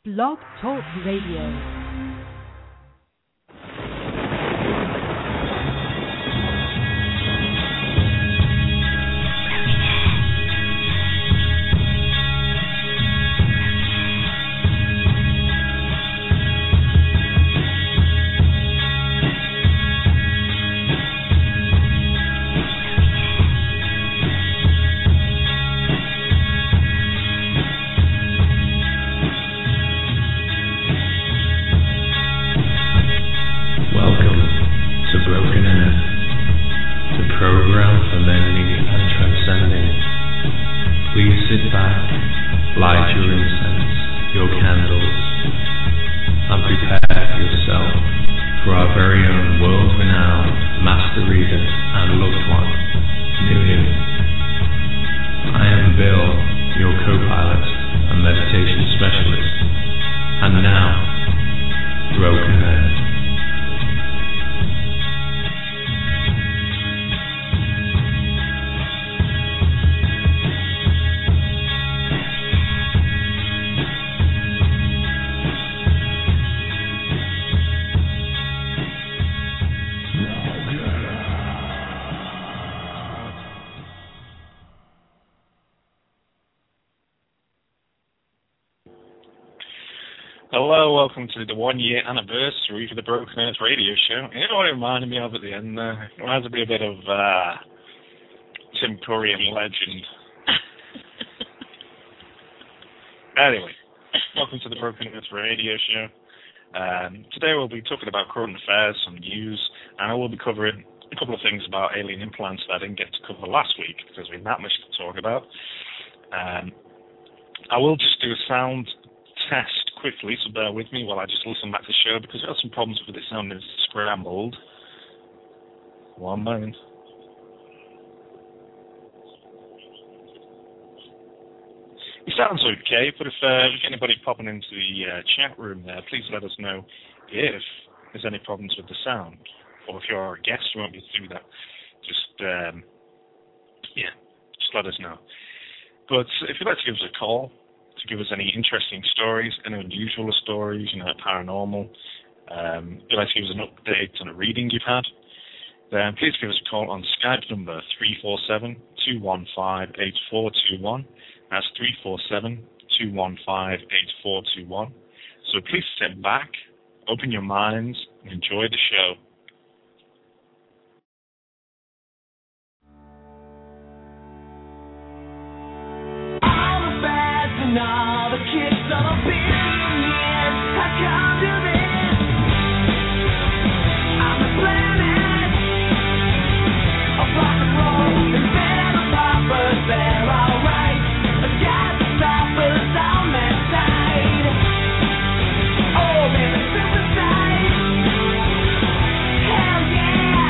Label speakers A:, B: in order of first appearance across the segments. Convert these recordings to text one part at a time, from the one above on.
A: Blog Talk Radio.
B: Hello, welcome to the 1 year anniversary for the Broken Earth radio show. You know what it reminded me of at the end there? It reminds me a bit of Tim Curry and Legend. Anyway, welcome to the Broken Earth radio show. Today we'll be talking about current affairs, some news, and I will be covering a couple of things about alien implants that I didn't get to cover last week because we had that much to talk about. I will just do a sound test quickly, so bear with me while I just listen back to the show because I have some problems with it sounding scrambled. One moment. It sounds okay, but if anybody popping into the chat room there, please let us know if there's any problems with the sound, or if you're a guest you won't be through that. Just let us know. But if you'd like to give us a call, to give us any interesting stories, any unusual stories, paranormal, if you'd like to give us an update on a reading you've had, then please give us a call on Skype number 347-215-8421. That's 347-215-8421. So please sit back, open your minds, and enjoy the show.
C: And all the kids of a billion years have come to this. I'm the planet of rock and roll. Instead of poppers, they're alright. A gas stoppers on that side. Oh, man, the suicide. Hell yeah.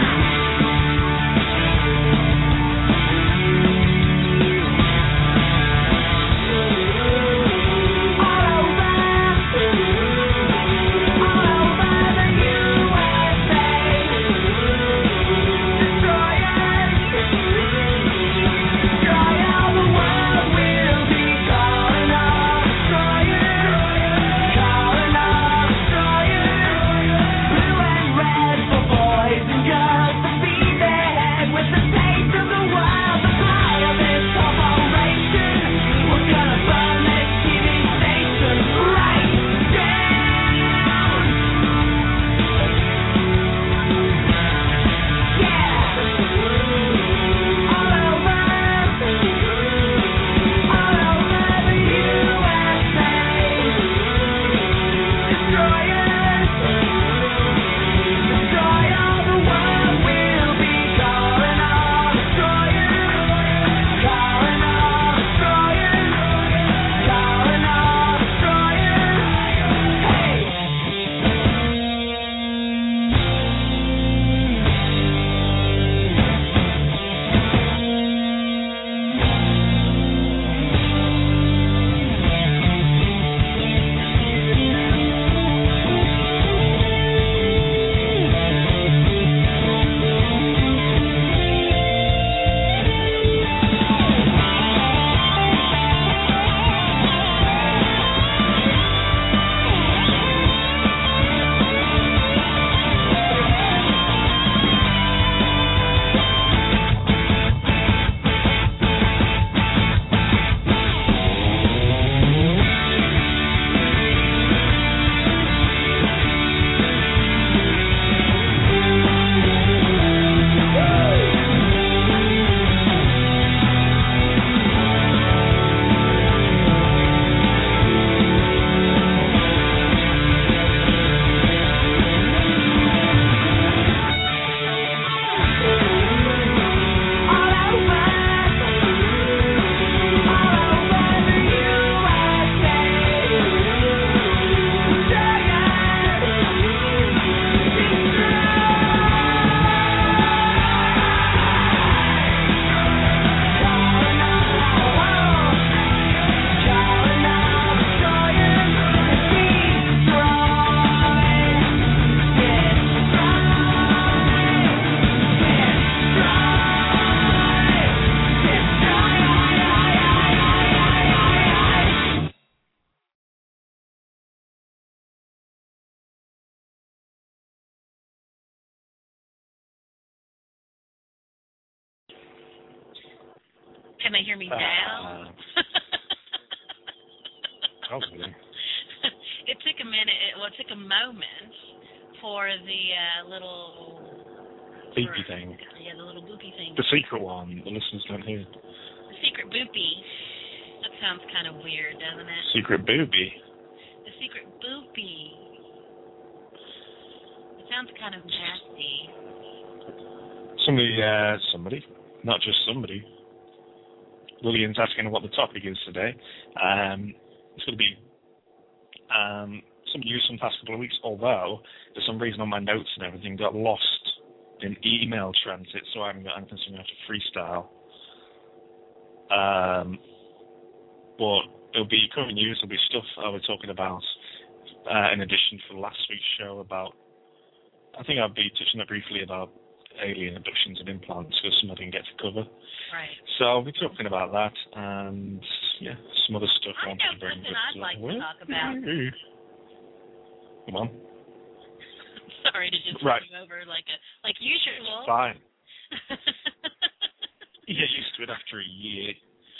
D: Can they hear me now?
B: Probably.
D: It took a minute. Well, it took a moment for the little
B: Beepy thing.
D: Yeah, the little boopy thing.
B: The secret one. The listeners don't hear.
D: The secret boopy. That sounds kind of weird, doesn't it?
B: Secret booby.
D: The secret boopy. It sounds kind of nasty.
B: Somebody, not just somebody. Lillian's asking what the topic is today. It's going to be some news from the past couple of weeks, although for some reason on my notes and everything got lost in email transit, so I haven't got anything, so I'm going to have to freestyle. But it'll be current news, there'll be stuff I was talking about in addition to last week's show about, I think I'll be touching up briefly about alien abductions and implants, because some I didn't get to cover.
D: Right.
B: So I'll be talking about that, and yeah, some other stuff I wanted to bring.
D: I'd like to talk about.
B: Come on.
D: Sorry to just
B: right.
D: you over like usual.
B: Fine. You get used to it after a year.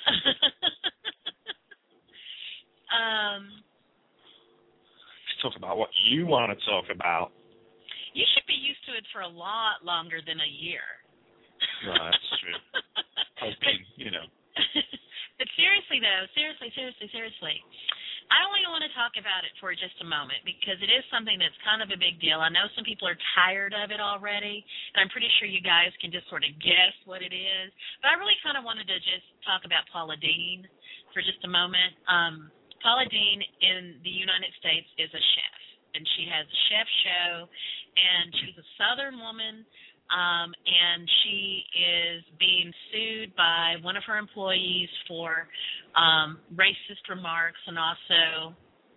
B: Let's talk about what you want to talk about.
D: You should be used to it for a lot longer than a year.
B: Right, that's true. I've been,
D: But seriously, though, seriously, I only want to talk about it for just a moment because it is something that's kind of a big deal. I know some people are tired of it already, and I'm pretty sure you guys can just sort of guess what it is. But I really kind of wanted to just talk about Paula Deen for just a moment. Paula Deen in the United States is a chef, and she has a chef show, and she's a Southern woman. And she is being sued by one of her employees for racist remarks and also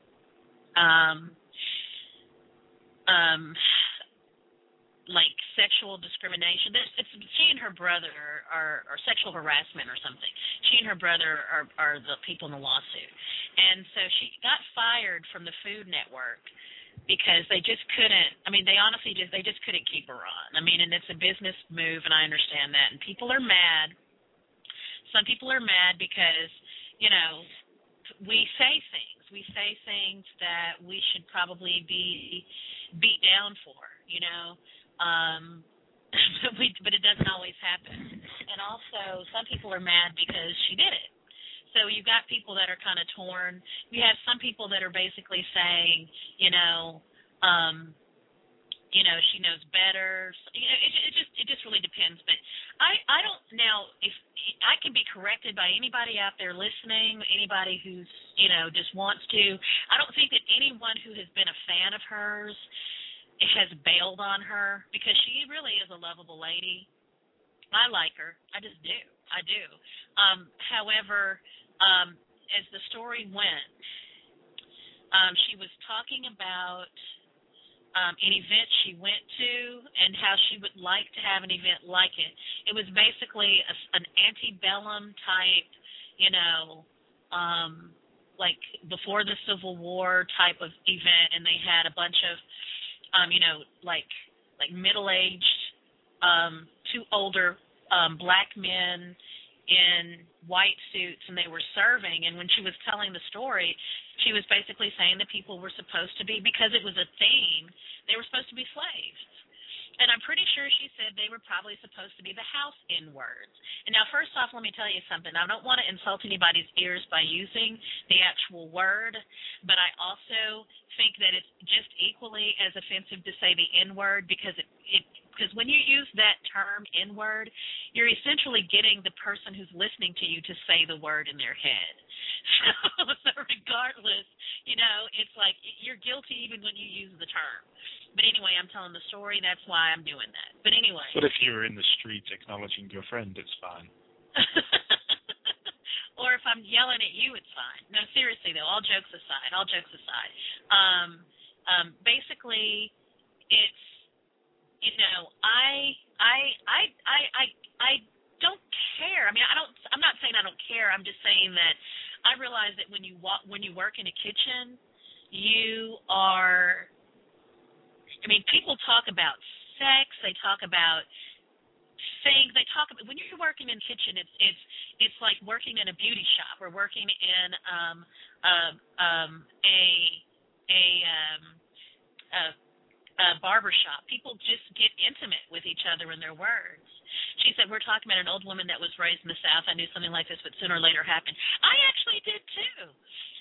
D: like sexual discrimination. She and her brother are sexual harassment or something. She and her brother are the people in the lawsuit. And so she got fired from the Food Network because they just couldn't, they honestly just couldn't keep her on. And it's a business move, and I understand that. And people are mad. Some people are mad because, we say things. We say things that we should probably be beat down for, but it doesn't always happen. And also, some people are mad because she did it. So you've got people that are kind of torn. You have some people that are basically saying, she knows better. It just really depends. But I don't now if I can be corrected by anybody out there listening, anybody who's just wants to. I don't think that anyone who has been a fan of hers has bailed on her because she really is a lovable lady. I like her. I just do. I do. However, as the story went, she was talking about an event she went to and how she would like to have an event like it. It was basically an antebellum type, like before the Civil War type of event, and they had a bunch of, like middle-aged, two older black men in white suits, and they were serving. And when she was telling the story, she was basically saying that people were supposed to be, because it was a theme, they were supposed to be slaves. And I'm pretty sure she said they were probably supposed to be the house N-words. And now, first off, let me tell you something. I don't want to insult anybody's ears by using the actual word, but I also think that it's just equally as offensive to say the N-word because because when you use that term N-word, you're essentially getting the person who's listening to you to say the word in their head. So regardless, it's like you're guilty even when you use the term. But anyway, I'm telling the story. That's why I'm doing that. But anyway.
B: But if you're in the street acknowledging your friend, it's fine.
D: Or if I'm yelling at you, it's fine. No, seriously though. All jokes aside. Basically, it's I don't care. I'm not saying I don't care. I'm just saying that I realize that when you work in a kitchen, you are. People talk about sex. They talk about things they talk about when you're working in the kitchen. It's like working in a beauty shop or working in a barber shop. People just get intimate with each other in their words. She said, we're talking about an old woman that was raised in the South. I knew something like this would sooner or later happen. I actually did too.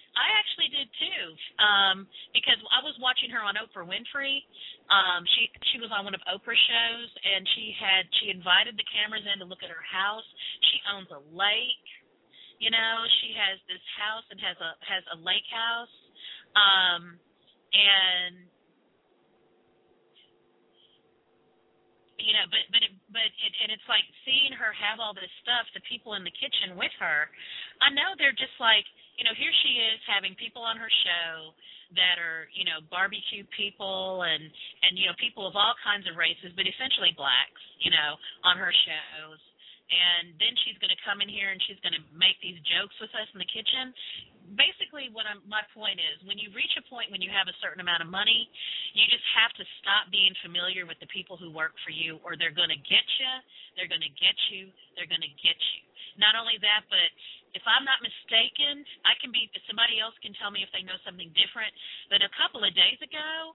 D: Because I was watching her on Oprah Winfrey. She was on one of Oprah's shows, and she invited the cameras in to look at her house. She owns a lake. You know, she has this house and has a lake house. And you know, but it's like seeing her have all this stuff, the people in the kitchen with her. I know they're just like, you know, here she is having people on her show that are, you know, barbecue people and you know, people of all kinds of races, but essentially blacks, you know, on her shows. And then she's going to come in here and she's going to make these jokes with us in the kitchen. Basically, my point is, when you reach a point when you have a certain amount of money, you just have to stop being familiar with the people who work for you, or they're going to get you, they're going to get you, they're going to get you. Not only that, but if I'm not mistaken, somebody else can tell me if they know something different, but a couple of days ago,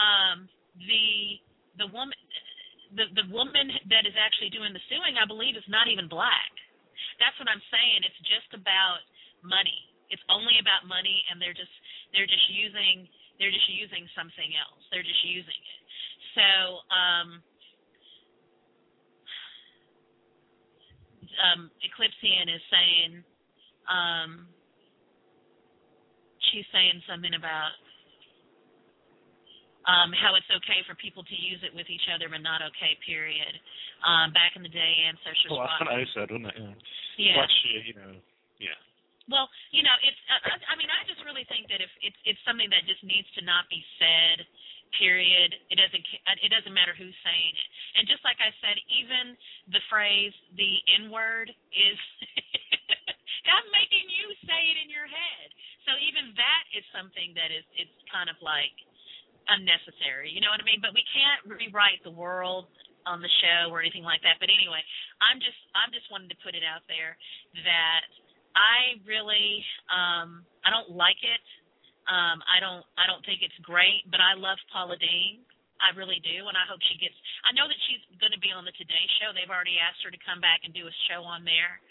D: the woman that is actually doing the suing, I believe, is not even black. That's what I'm saying. It's just about money. It's only about money, and they're just using something else. They're just using it. So Eclipsian is saying, she's saying something about how it's okay for people to use it with each other, but not okay, period. Back in the day, ancestors.
B: Well, that's what I said, wasn't it?
D: Yeah.
B: Last year, you know, yeah.
D: Well, you know, it's. I mean, I just really think that if it's something that just needs to not be said, period. It doesn't matter who's saying it. And just like I said, even the phrase the N-word is I'm making you say it in your head. So even that is something that it's kind of like unnecessary. You know what I mean? But we can't rewrite the world on the show or anything like that. But anyway, I'm just wanting to put it out there that I really I don't like it. I don't think it's great, but I love Paula Deen. I really do, and I hope she gets. I know that she's going to be on the Today Show. They've already asked her to come back and do a show on there,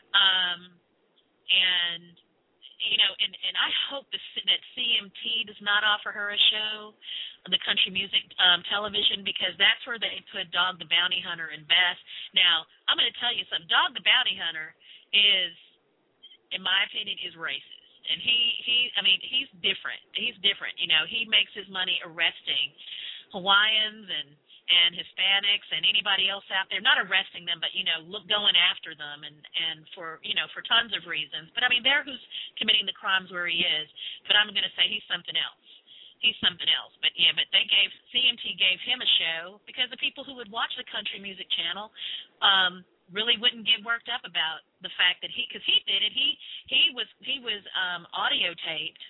D: and you know, and I hope that CMT does not offer her a show, the country music television, because that's where they put Dog the Bounty Hunter and Beth. Now, I'm going to tell you something. Dog the Bounty Hunter is, in my opinion, is racist. And he's different. He's different. You know, he makes his money arresting Hawaiians and Hispanics and anybody else out there. Not arresting them, but, you know, going after them and for, you know, for tons of reasons. But, I mean, they're who's committing the crimes where he is. But I'm going to say he's something else. He's something else. But, yeah, but CMT gave him a show because the people who would watch the Country Music Channel really wouldn't get worked up about the fact that because he did it. He was audio taped,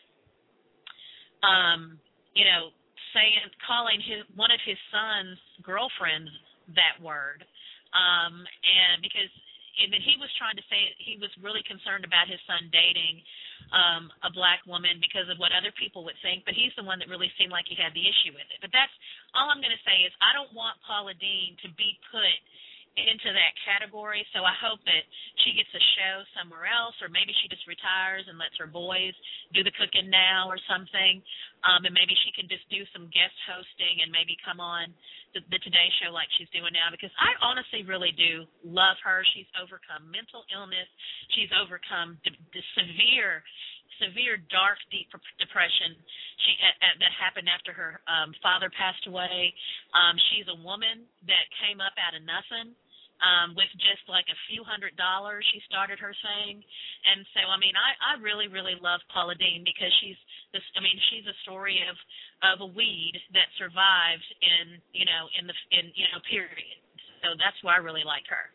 D: you know, calling one of his son's girlfriends that word, and because he was trying to say he was really concerned about his son dating a black woman because of what other people would think, but he's the one that really seemed like he had the issue with it. But that's all I'm going to say is I don't want Paula Deen to be put into that category, so I hope that she gets a show somewhere else, or maybe she just retires and lets her boys do the cooking now or something, and maybe she can just do some guest hosting and maybe come on the Today Show like she's doing now, because I honestly really do love her. She's overcome mental illness. She's overcome the severe dark, deep depression that happened after her father passed away. She's a woman that came up out of nothing with just like a few $100s, she started her thing. And so, I mean, I really, really love Paula Deen because she's a story of a weed that survived in period. So that's why I really like her.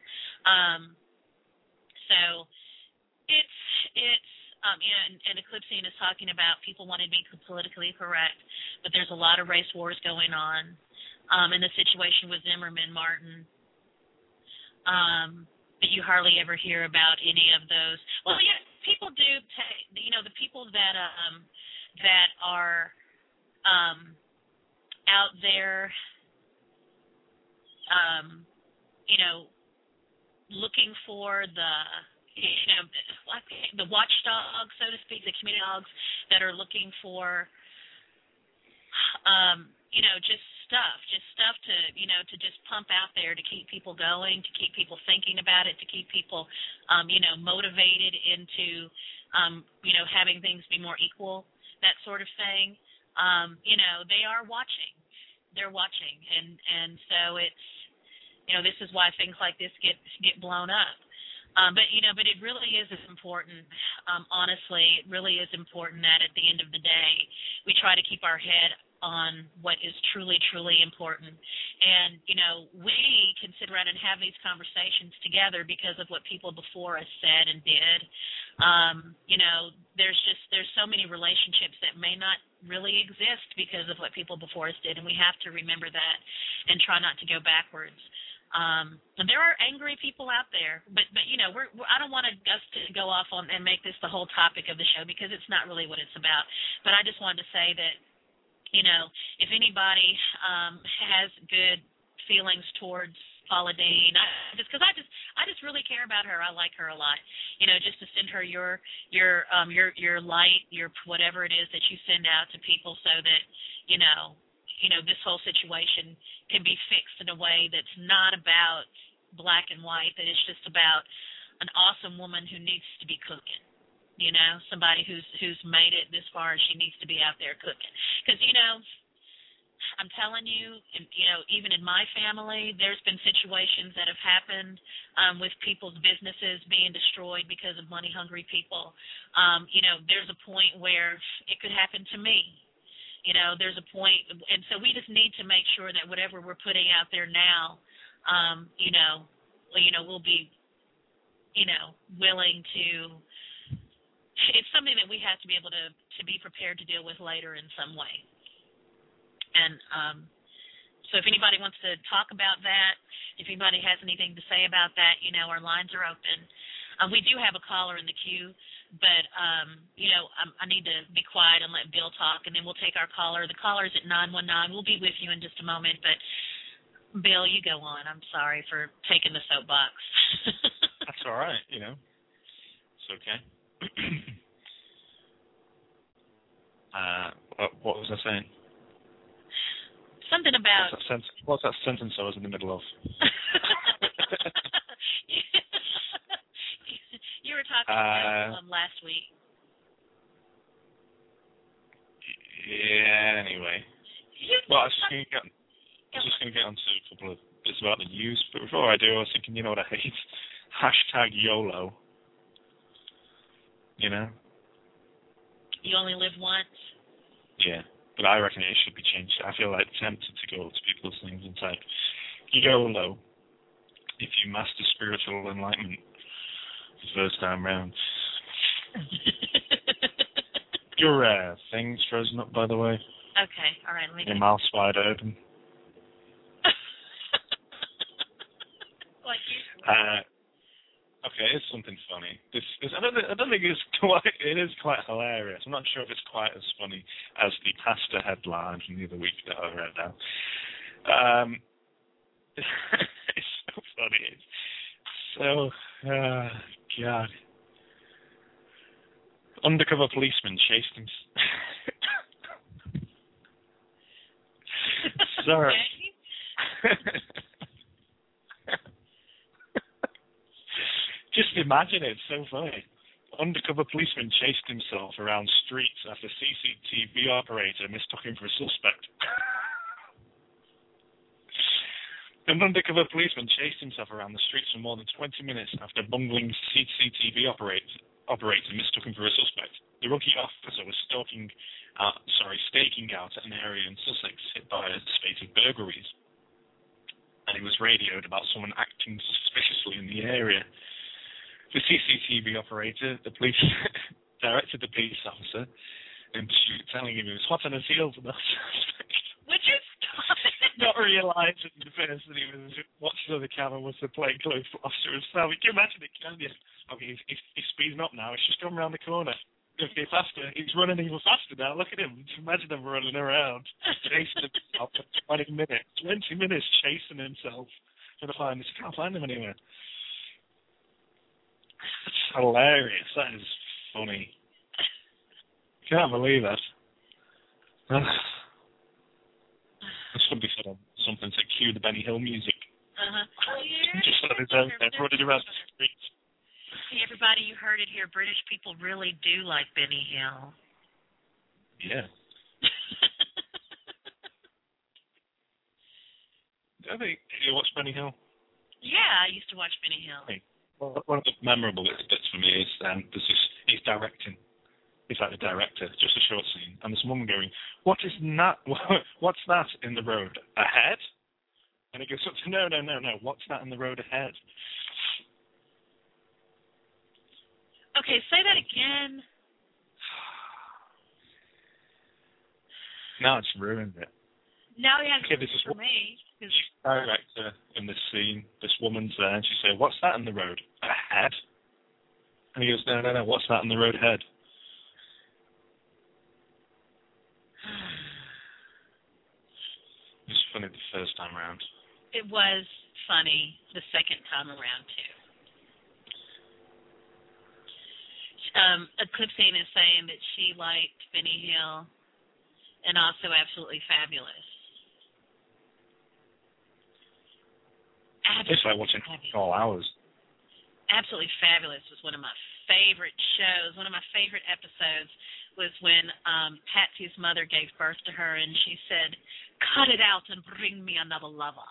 D: So it's and Eclipsian is talking about people wanting to be politically correct, but there's a lot of race wars going on in the situation with Zimmerman, Martin. But you hardly ever hear about any of those. Well, yeah, people do. The people that are out there, looking for the watchdogs, so to speak, the community dogs that are looking for, just stuff to just pump out there to keep people going, to keep people thinking about it, to keep people, motivated into, having things be more equal, that sort of thing. They are watching. They're watching, and so it's, this is why things like this get blown up. But it really is important. Honestly, it really is important that at the end of the day, we try to keep our head on what is truly, truly important. And, we can sit around and have these conversations together because of what people before us said and did. There's so many relationships that may not really exist because of what people before us did, and we have to remember that and try not to go backwards. And there are angry people out there, but I don't want us to go off on and make this the whole topic of the show, because it's not really what it's about. But I just wanted to say that, if anybody has good feelings towards Paula Deen, I just really care about her. I like her a lot. Just to send her your light, your whatever it is that you send out to people, so that this whole situation can be fixed in a way that's not about black and white, that it's just about an awesome woman who needs to be cooking. Somebody who's made it this far, and she needs to be out there cooking. Because, I'm telling you, even in my family, there's been situations that have happened with people's businesses being destroyed because of money-hungry people. There's a point where it could happen to me. There's a point, and so we just need to make sure that whatever we're putting out there now, we'll be, willing to. It's something that we have to be able to be prepared to deal with later in some way. And so if anybody wants to talk about that, if anybody has anything to say about that, our lines are open. We do have a caller in the queue, but, I need to be quiet and let Bill talk, and then we'll take our caller. The caller's at 919. We'll be with you in just a moment, but, Bill, you go on. I'm sorry for taking the soapbox.
B: That's all right, It's okay. What was I saying?
D: Something about...
B: What's that sentence I was in the middle of?
D: You were talking about last week.
B: Yeah, anyway. Well, I was just going to get onto a couple of bits about the news, but before I do, I was thinking, you know what I hate? Hashtag YOLO. You only
D: live once?
B: Yeah, but I reckon it should be changed. I feel like tempted to go to people's things and type YOLO if you master spiritual enlightenment the first time round. Your thing's frozen up, by the way.
D: Okay, all right. Let me
B: your mouth's wide open.
D: Like you.
B: Okay, it's something funny. I don't think it's quite. It is quite hilarious. I'm not sure if it's quite as funny as the pasta headline from the other week that I read out. It's so funny. God. Undercover policeman chased him. Sorry. Just imagine it, it's so funny. Undercover policeman chased himself around streets after CCTV operator mistook him for a suspect. An undercover policeman chased himself around the streets for more than 20 minutes after bungling CCTV operator mistook him for a suspect. The rookie officer was staking out at an area in Sussex hit by a spate of burglaries. And he was radioed about someone acting suspiciously in the area. The CCTV operator, the police, directed the police officer, and telling him he was hot on his heels about suspect.
D: Would you stop it?
B: Not realising the person he was watching on the camera was the plainclothes officer himself. You can imagine it, can you? Okay, he's speeding up now. It's just come around the corner. Okay, faster. He's running even faster now. Look at him. Just imagine him running around, chasing himself for 20 minutes. 20 minutes chasing himself trying to find this. Can't find him anywhere. That's hilarious. That is funny. Can't believe that. Somebody said something to cue the Benny Hill music.
D: Oh, yeah.
B: Just let it out there, running around the streets.
D: Hey, everybody, you heard it here. British people really do like Benny Hill.
B: Yeah. I think you watch Benny Hill.
D: Yeah, I used to watch Benny Hill.
B: Hey, well, one of the memorable bits for me is he's directing. He's like the director, just a short scene, and this woman going, "What's that in the road ahead?" And he goes, "No. What's that in the road ahead?"
D: Okay, say that again.
B: Now it's ruined it.
D: Now he has
B: Okay, this is
D: for me.
B: Director in this scene, this woman's there, and she said, "What's that in the road ahead?" And he goes, "No. What's that in the road ahead?" It was funny the first time around.
D: It was funny the second time around too. Eclipsing is saying that she liked Benny Hill and also Absolutely Fabulous.
B: It's like watching all hours.
D: Absolutely Fabulous was one of my favorite shows. One of my favorite episodes was when Patsy's mother gave birth to her, and she said, "Cut it out and bring me another lover."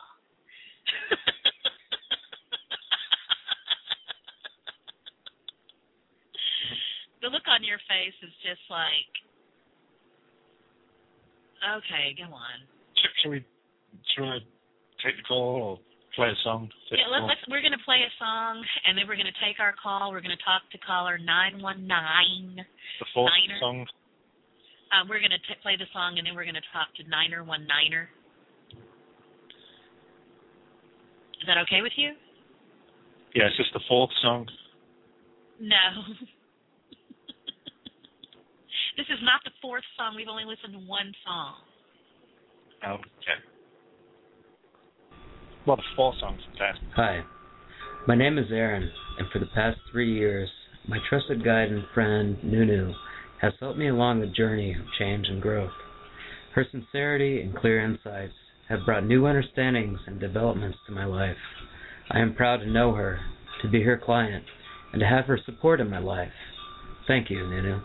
D: The look on your face is just like, okay, go on.
B: Should we take the call or play a song?
D: Yeah, we're going to play a song, and then we're going to take our call. We're going to talk to caller 919.
B: The fourth
D: Niner.
B: song?
D: We're going to play the song, and then we're going to talk to Niner 19er. Is that okay with you?
B: Yeah, is this the fourth song?
D: No. This is not the fourth song. We've only listened to one song.
B: Okay. Well, the fourth song's fantastic.
E: Hi, my name is Aaron, and for the past 3 years, my trusted guide and friend, Nunu, has helped me along the journey of change and growth. Her sincerity and clear insights have brought new understandings and developments to my life. I am proud to know her, to be her client, and to have her support in my life. Thank you, Nunu.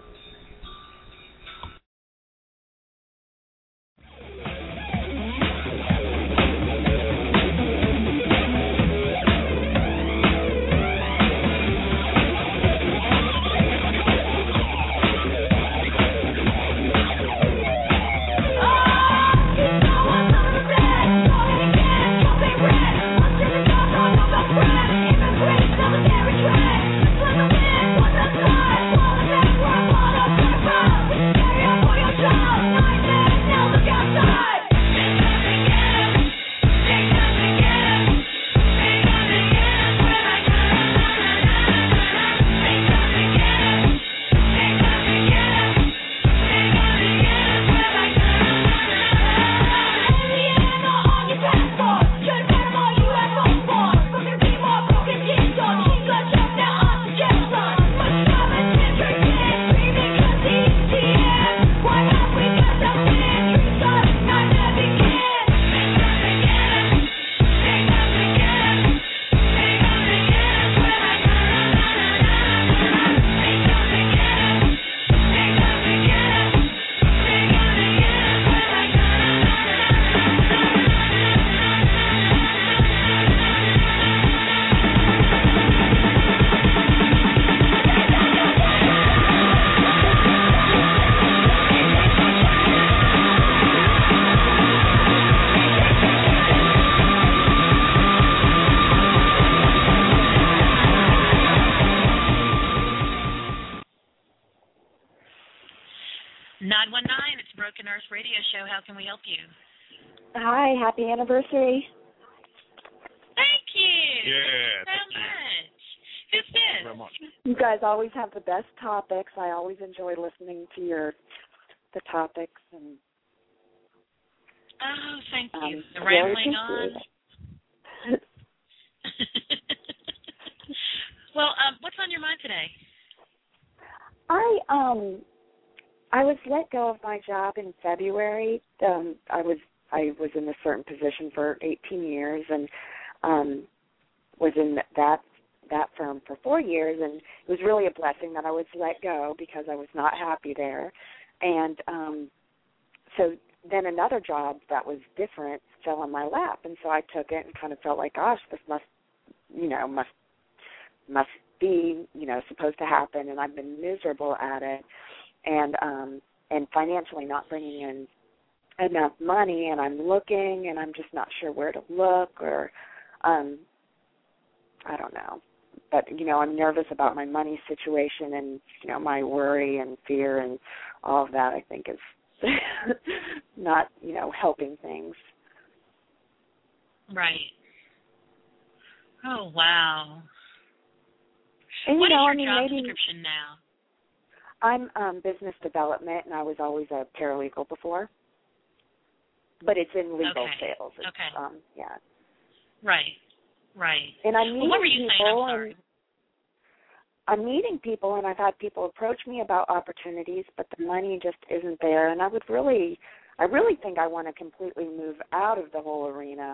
D: Broken Earth Radio Show. How can we help you?
F: Hi, happy anniversary.
D: Thank you.
B: Yeah,
D: So
B: thank you.
D: much. Who's this?
B: Thank you very much.
F: You guys always have the best topics. I always enjoy listening to the topics and
D: Oh, thank you. The
F: really
D: rambling on.
F: appreciate it.
D: Well, what's on your mind today?
F: I was let go of my job in February. I was in a certain position for 18 years and was in that firm for 4 years, and it was really a blessing that I was let go because I was not happy there. And so then another job that was different fell on my lap, and so I took it and kind of felt like, gosh, this must be, supposed to happen, and I've been miserable at it, and financially not bringing in enough money, and I'm looking, and I'm just not sure where to look, or I don't know. But, I'm nervous about my money situation, and, my worry and fear and all of that, I think, is not, helping things.
D: Right. Oh, wow.
F: And,
D: What is your job
F: maybe
D: description now?
F: I'm business development, and I was always a paralegal before. But it's in legal sales. It's,
D: Okay.
F: Yeah.
D: Right. Right.
F: And I'm meeting
D: what were you saying? I'm sorry.
F: I'm meeting people, and I've had people approach me about opportunities, but the money just isn't there. And I really think I want to completely move out of the whole arena.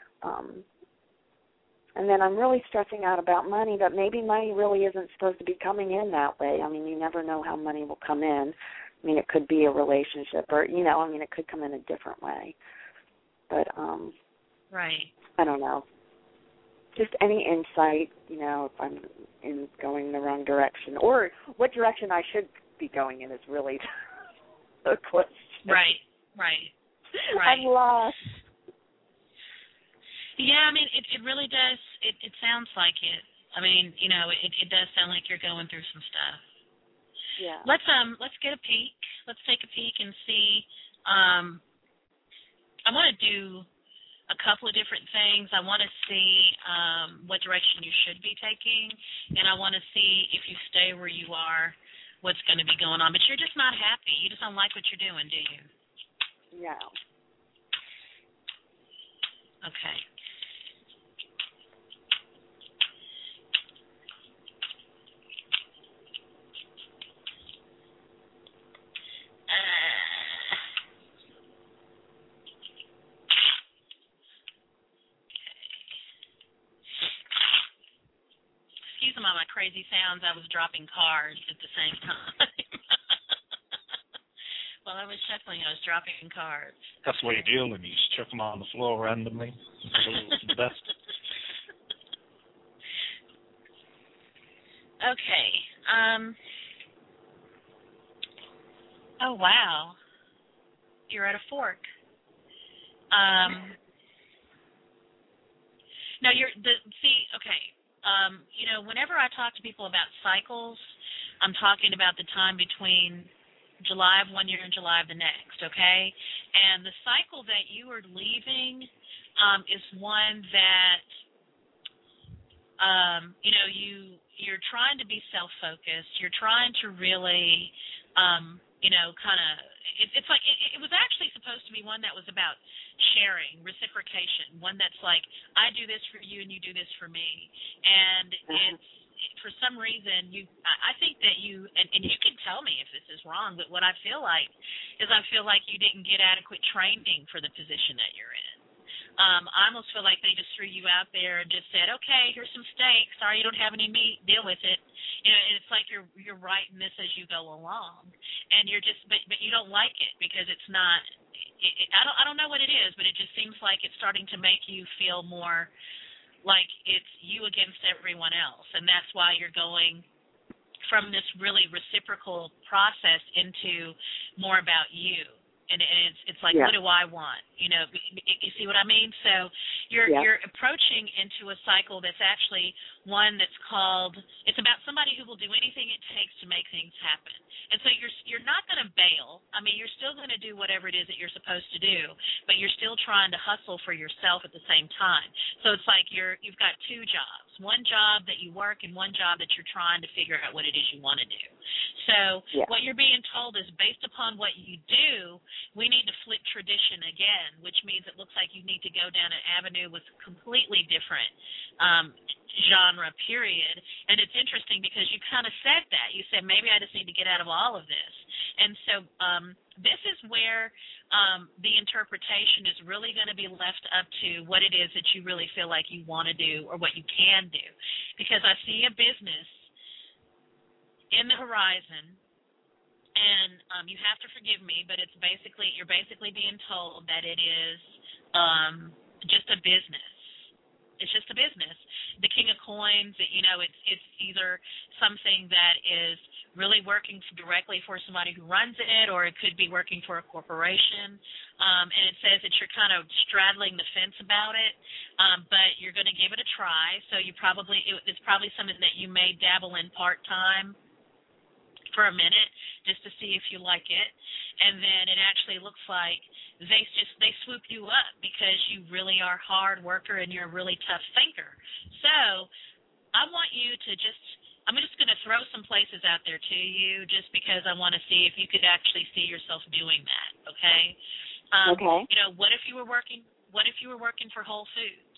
F: And then I'm really stressing out about money, but maybe money really isn't supposed to be coming in that way. I mean, you never know how money will come in. I mean, it could be a relationship or, it could come in a different way. But,
D: right.
F: I don't know. Just any insight, if I'm going the wrong direction, or what direction I should be going in is really the question.
D: Right.
F: I'm lost.
D: Yeah, I mean, it really does. It sounds like it. I mean, it does sound like you're going through some stuff.
F: Yeah.
D: Let's get a peek. Let's take a peek and see. I want to do a couple of different things. I want to see what direction you should be taking, and I want to see if you stay where you are, what's going to be going on. But you're just not happy. You just don't like what you're doing, do you?
F: No.
D: Okay. Excuse me, my crazy sounds. I was dropping cards at the same time. While I was shuffling, I was dropping cards.
B: That's the way you deal when you just chuck them on the floor randomly. It's the best.
D: Okay. Oh, wow. You're at a fork. Now, okay. Whenever I talk to people about cycles, I'm talking about the time between July of one year and July of the next, okay? And the cycle that you are leaving is one that, you're trying to be self-focused. You're trying to really, it's like it was actually supposed to be one that was about sharing, reciprocation, one that's like, I do this for you and you do this for me. And it's, for some reason, I think that you, and you can tell me if this is wrong, but what I feel like is I feel like you didn't get adequate training for the position that you're in. I almost feel like they just threw you out there and just said, okay, here's some steak. Sorry you don't have any meat. Deal with it. And it's like you're writing this as you go along, and you're just, but you don't like it because it's not. I don't know what it is, but it just seems like it's starting to make you feel more like it's you against everyone else, and that's why you're going from this really reciprocal process into more about you. And it's like, What do I want? You see what I mean? So you're approaching into a cycle that's actually one that's called, it's about somebody who will do anything it takes to make things happen. And so you're not going to bail. I mean, you're still going to do whatever it is that you're supposed to do, but you're still trying to hustle for yourself at the same time. So it's like you've got two jobs, one job that you work and one job that you're trying to figure out what it is you want to do. So what you're being told is based upon what you do, we need to flip tradition again, which means it looks like you need to go down an avenue with completely different genre, period. And it's interesting because you kind of said that. You said, maybe I just need to get out of all of this. And so this is where the interpretation is really going to be left up to what it is that you really feel like you want to do or what you can do. Because I see a business in the horizon, and you have to forgive me, but you're basically being told that it is just a business. It's just a business. The King of Coins, it's either something that is really working directly for somebody who runs it, or it could be working for a corporation. And it says that you're kind of straddling the fence about it, but you're going to give it a try. So it's probably something that you may dabble in part-time for a minute just to see if you like it. And then it actually looks like they swoop you up because you really are a hard worker and you're a really tough thinker. So I want you to I'm just going to throw some places out there to you just because I want to see if you could actually see yourself doing that, okay?
F: Okay.
D: What if you were working for Whole Foods?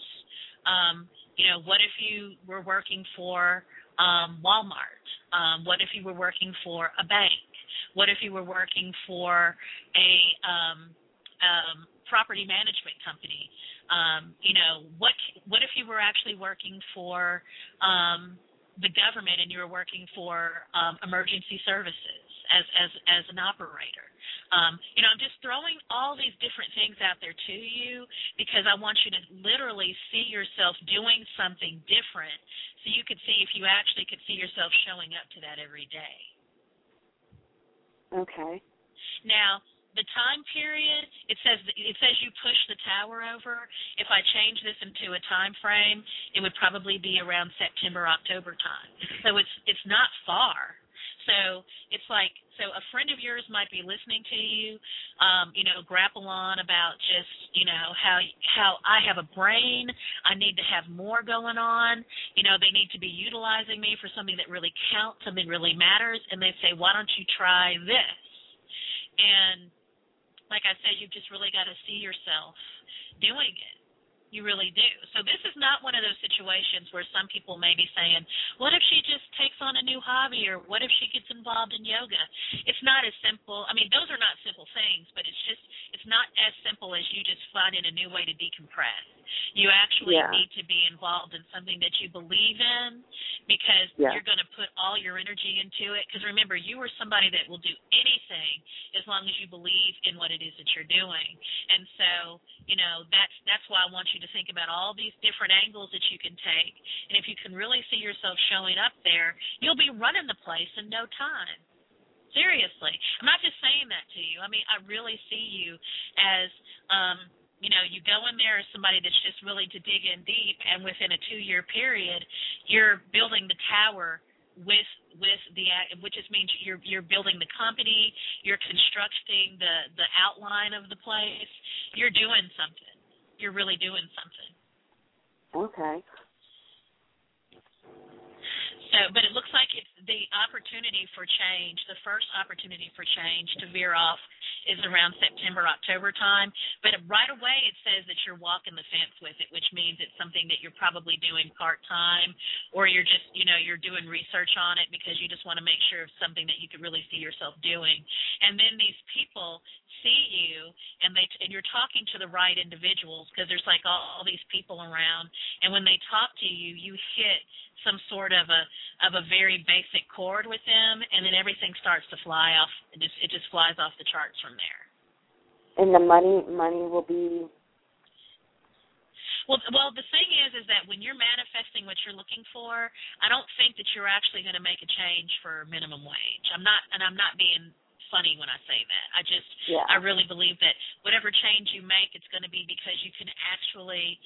D: What if you were working for Walmart? What if you were working for a bank? What if you were working for a property management company? What if you were actually working for the government and you were working for emergency services as an operator? I'm just throwing all these different things out there to you because I want you to literally see yourself doing something different so you could see if you actually could see yourself showing up to that every day.
F: Okay.
D: Now, the time period, it says you push the tower over. If I change this into a time frame, it would probably be around September, October time. So it's not far. So it's like, a friend of yours might be listening to you, grapple on about just, how I have a brain, I need to have more going on, they need to be utilizing me for something that really counts, something really matters, and they say, why don't you try this? And like I said, you've just really got to see yourself doing it. You really do. So this is not one of those situations where some people may be saying, what if she just takes on a new hobby, or what if she gets involved in yoga? It's not as simple. I mean, those are not simple things, but it's not as simple as you just finding a new way to decompress. You actually need to be involved in something that you believe in because you're going to put all your energy into it. Because remember, you are somebody that will do anything as long as you believe in what it is that you're doing. And so, that's why I want you to think about all these different angles that you can take. And if you can really see yourself showing up there, you'll be running the place in no time. Seriously. I'm not just saying that to you. I mean, I really see you as, you go in there as somebody that's just willing to dig in deep, and within a 2-year period, you're building the tower with which just means you're building the company, you're constructing the outline of the place. You're doing something. You're really doing something.
F: Okay.
D: So, but it looks like it's the opportunity for change, the first opportunity for change to veer off is around September, October time. But right away it says that you're walking the fence with it, which means it's something that you're probably doing part-time, or you're just, you're doing research on it because you just want to make sure it's something that you could really see yourself doing. And then these people see you, and you're talking to the right individuals because there's like all these people around, and when they talk to you, you hit some sort of a very basic chord with them, and then everything starts to fly off. It just flies off the charts from there.
F: And the money will be.
D: Well, the thing is that when you're manifesting what you're looking for, I don't think that you're actually going to make a change for minimum wage. I'm not being funny when I say that. I really believe that whatever change you make, it's going to be because you can actually,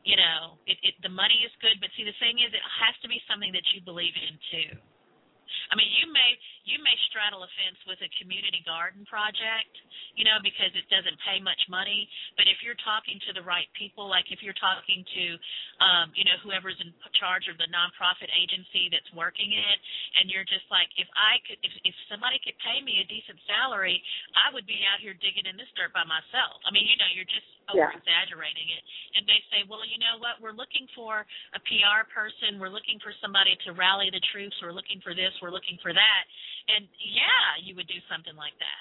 D: the money is good, but see, the thing is, it has to be something that you believe in too. I mean, you may straddle a fence with a community garden project, because it doesn't pay much money. But if you're talking to the right people, like if you're talking to, whoever's in charge of the nonprofit agency that's working it, and you're just like, if somebody could pay me a decent salary, I would be out here digging in this dirt by myself. I mean, you're just over-exaggerating it. And they say, well, you know what, we're looking for a PR person, we're looking for somebody to rally the troops, we're looking for this, we're looking for that. And yeah, you would do something like that.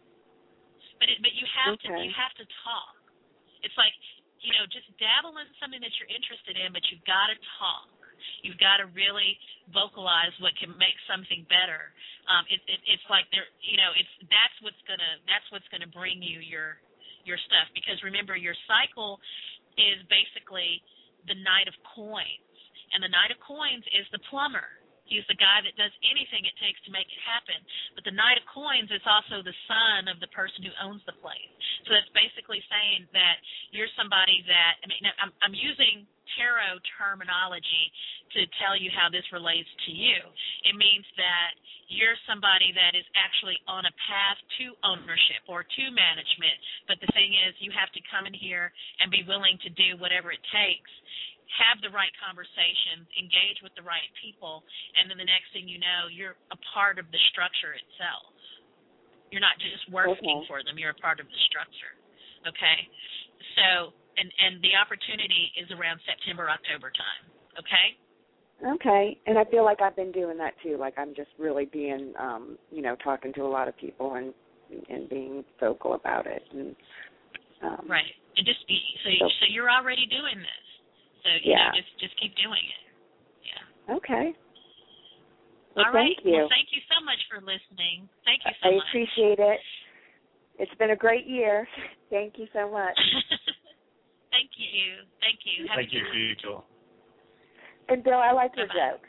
D: But you have to talk. It's like, just dabble in something that you're interested in, but you've got to talk. You've got to really vocalize what can make something better. It's like that's what's gonna bring you your stuff. Because remember, your cycle is basically the Knight of Coins, and the Knight of Coins is the plumber. He's the guy that does anything it takes to make it happen. But the Knight of Coins is also the son of the person who owns the place. So that's basically saying that you're somebody that, I'm using tarot terminology to tell you how this relates to you. It means that you're somebody that is actually on a path to ownership or to management. But the thing is, you have to come in here and be willing to do whatever it takes, have the right conversations, engage with the right people, and then the next thing you know, you're a part of the structure itself. You're not just working for them, you're a part of the structure. Okay? So, and the opportunity is around September, October time. Okay?
F: Okay. And I feel like I've been doing that too. Like I'm just really being, talking to a lot of people and being vocal about it. And,
D: right. And just be, so you're already doing this. So, just keep doing it. Yeah.
F: Okay. Well,
D: all right.
F: Thank you.
D: Well, thank you so much for listening. Thank you so much.
F: I appreciate it. It's been a great year. Thank you so much.
D: Thank you. Thank you.
B: Thank you for your call.
F: And Bill, I like your joke.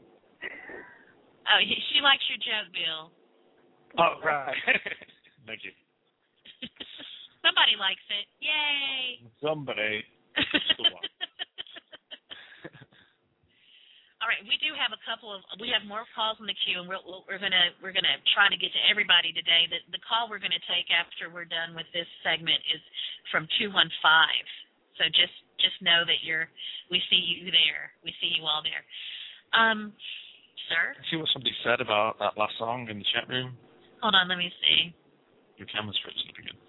D: Oh, she likes your joke, Bill.
B: Oh, right. Thank you.
D: Somebody likes it. Yay.
B: Somebody.
D: All right, we do have we have more calls in the queue, and we're gonna try to get to everybody today. The call we're gonna take after we're done with this segment is from 215. So just know that we see you there. We see you all there. Sir?
B: See what somebody said about that last song in the chat room?
D: Hold on, let me see.
B: Your camera's frozen up again.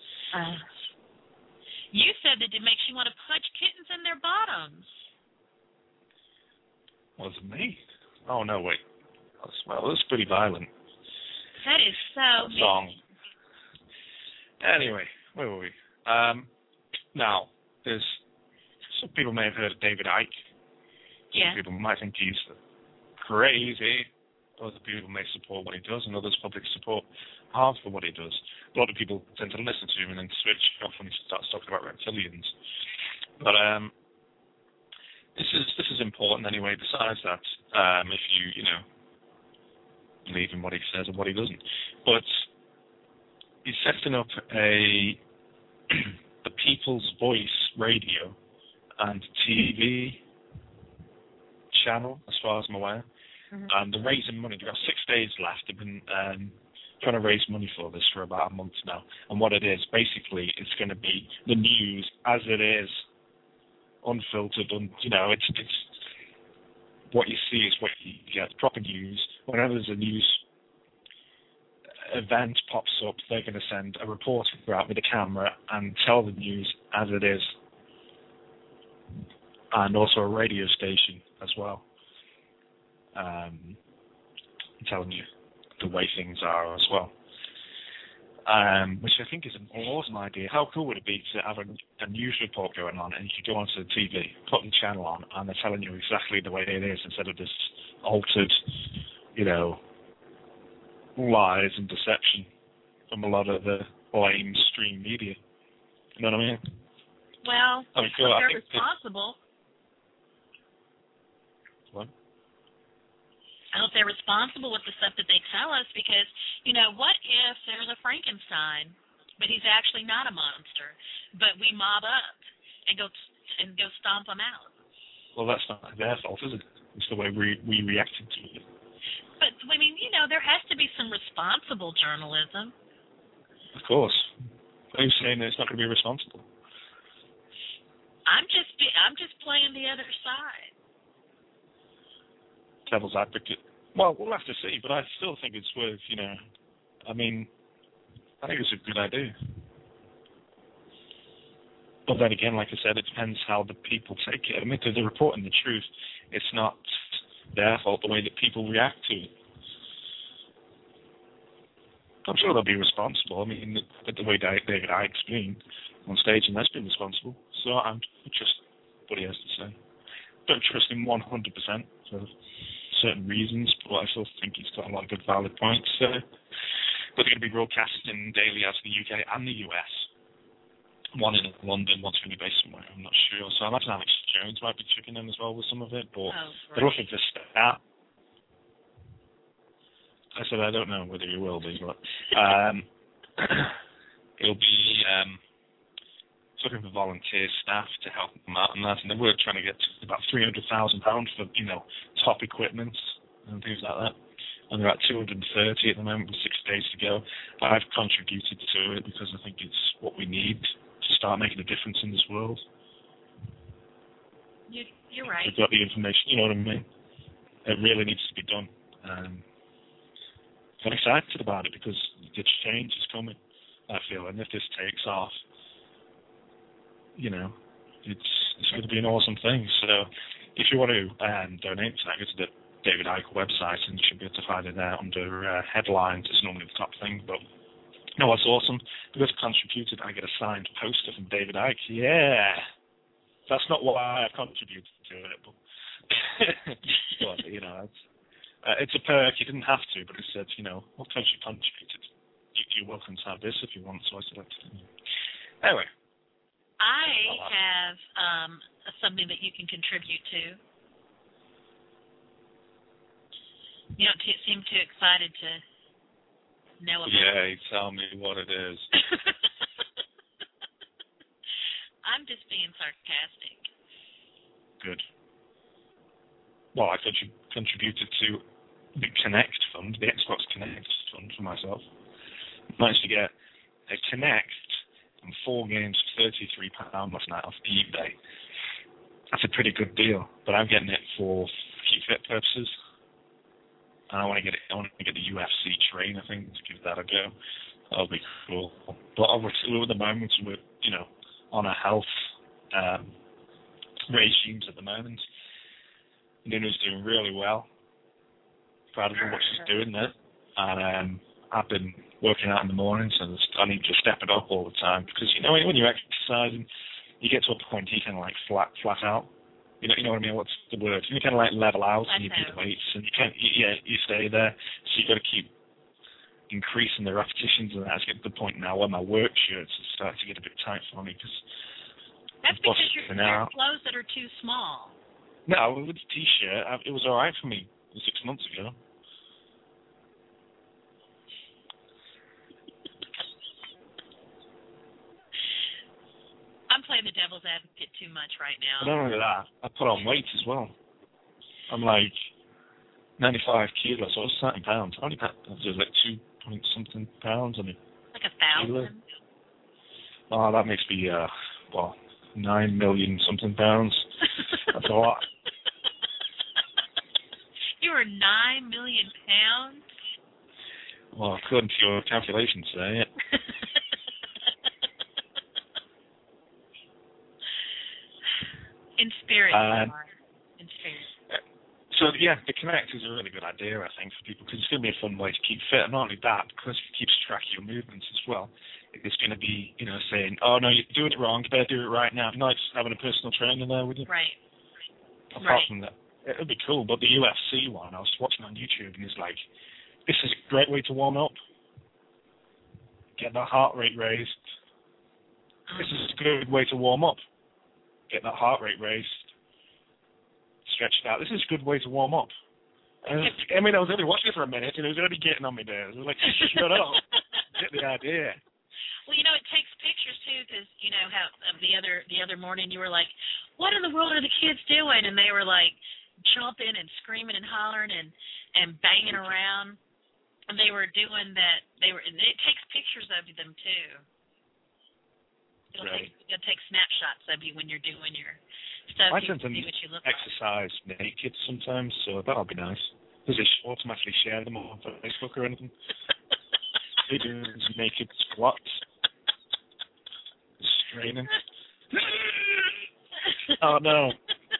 D: You said that it makes you want to punch kittens in their bottoms.
B: Was it me? Oh, no, wait. That's pretty violent.
D: That is so
B: that song. Anyway, where were we? Now, some people may have heard of David Icke.
D: Yeah.
B: Some people might think he's crazy. Other people may support what he does, and others probably support half of what he does. A lot of people tend to listen to him and then switch off when he starts talking about reptilians. But this is important anyway. Besides that, if you believe in what he says and what he doesn't, but he's setting up a People's Voice radio and TV channel, as far as I'm aware.
D: Mm-hmm.
B: And they're raising money. They've got 6 days left. They've been trying to raise money for this for about a month now. And what it is, basically, it's going to be the news as it is, unfiltered. It's what you see is what you get. Proper news. Whenever there's a news event pops up, they're going to send a reporter out with a camera and tell the news as it is. And also a radio station as well. Telling you the way things are as well, which I think is an awesome idea. How cool would it be to have a news report going on and you could go onto the TV, put the channel on, and they're telling you exactly the way it is instead of this altered, lies and deception from a lot of the mainstream media. You know what I mean?
D: Well, they're responsible.
B: What?
D: I hope they're responsible with the stuff that they tell us because, you know, what if there's a Frankenstein, but he's actually not a monster, but we mob up and go stomp him out?
B: Well, that's not their fault, is it? It's the way we reacted to it.
D: But, I mean, you know, there has to be some responsible journalism.
B: Of course. Who's saying that it's not going to be responsible?
D: I'm just playing the other side.
B: Devil's advocate. Well, we'll have to see, but I still think it's worth, you know, I mean, I think it's a good idea. But then again, like I said, it depends how the people take it. I mean, if they're reporting the truth, it's not their fault the way that people react to it. I'm sure they'll be responsible. I mean, the way David Icke explained on stage, and that's been responsible. So I trust what he has to say. Don't trust him 100% for certain reasons, but I still think he's got a lot of good, valid points. But they're going to be broadcasting daily out of the UK and the US. One in London, one's going to be based somewhere, I'm not sure. So I imagine Alex Jones might be chipping in as well with some of it, but they're looking for staff. I said I don't know whether he will be, but he'll be looking for volunteer staff to help them out and that. And we're trying to get to about £300,000 for, you know, top equipment and things like that. And they're at 230 at the moment with 6 days to go. I've contributed to it because I think it's what we need to start making a difference in this world.
D: You're right.
B: We've got the information, you know what I mean? It really needs to be done. I'm excited about it because the change is coming, I feel, and if this takes off, you know, it's going to be an awesome thing. So if you want to donate to that, go to the David Icke website and you should be able to find it there under headlines. It's normally the top thing, but you know what's awesome? Because I contributed, I get a signed poster from David Icke. Yeah! That's not why I contributed to it, but you know, it's a perk. You didn't have to, but it said, you know, what time you contributed? You're welcome to have this if you want, so I selected it. Anyway.
D: I have something that you can contribute to. You don't seem too excited to know about it.
B: Yeah, tell me what it is.
D: I'm just being sarcastic.
B: Good. Well, I contributed to the Kinect fund, the Xbox Kinect fund for myself. Managed to get a Kinect and 4 games for £33 last night off eBay. That's a pretty good deal, but I'm getting it for Keep Fit purposes. And I want to get the UFC train, I think, to give that a go. That'll be cool. But obviously, at the moment, we're, you know, on a health regimes at the moment. Nunu's doing really well. Proud of her, what she's doing there. And I've been working out in the mornings, and I need to step it up all the time because, you know, when you're exercising, you get to a point you kind of like flat out. You know what I mean? What's the word? You kind of like level out and you do the weights, and you can't. You stay there. So you got to keep increasing the repetitions, and that's getting to the point now where my work shirts are starting to get a bit tight for me because.
D: That's because you're wearing clothes that are too small.
B: No, with the t-shirt, it was all right for me 6 months ago.
D: I'm playing the devil's advocate too much right now.
B: Not only that, I put on weight as well. I'm like 95 kilos, so I was 30 pounds. I only had like 2-point-something pounds on it.
D: Like 1,000?
B: Oh, that makes me, 9 million something pounds. That's a lot.
D: You were 9 million pounds?
B: Well, according to your calculations today, yeah.
D: In spirit, in spirit.
B: So, yeah, the Kinect is a really good idea, I think, for people, because it's going to be a fun way to keep fit. And not only that, because it keeps track of your movements as well. It's going to be, you know, saying, oh, no, you're doing it wrong, you better do it right now. Nice having a personal trainer there with you.
D: Right.
B: Apart from that, it would be cool. But the UFC one, I was watching on YouTube, and it's like, this is a great way to warm up. Get that heart rate raised. This is a good way to warm up. Get that heart rate raised. Stretch it out. This is a good way to warm up. I mean, I was only watching it for a minute, and it was already getting on me nerves. I was like, shut up. Get the idea.
D: Well, it takes pictures too, because how the other morning you were like, "What in the world are the kids doing?" And they were like jumping and screaming and hollering and banging around, and they were doing that. And it takes pictures of them too. It'll take snapshots of you when you're doing your stuff.
B: I tend to
D: see what you look
B: exercise naked sometimes, so that'll be nice. Does it automatically share them on Facebook or anything? They do naked squats. Straining. Oh no.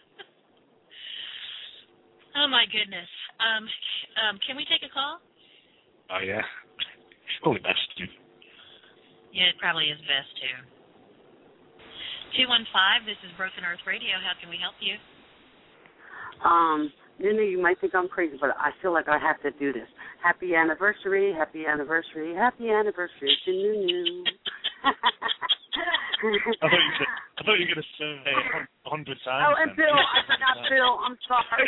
D: Oh my goodness. Can we take a call?
B: Oh yeah. Probably best to.
D: Yeah, it probably is best to. 215. This is Broken Earth Radio. How can we help you?
G: You might think I'm crazy, but I feel like I have to do this. Happy anniversary, happy anniversary, happy anniversary to Nunu.
B: I thought you were going to say 100 times.
G: Oh, and Bill, I forgot Bill. I'm sorry.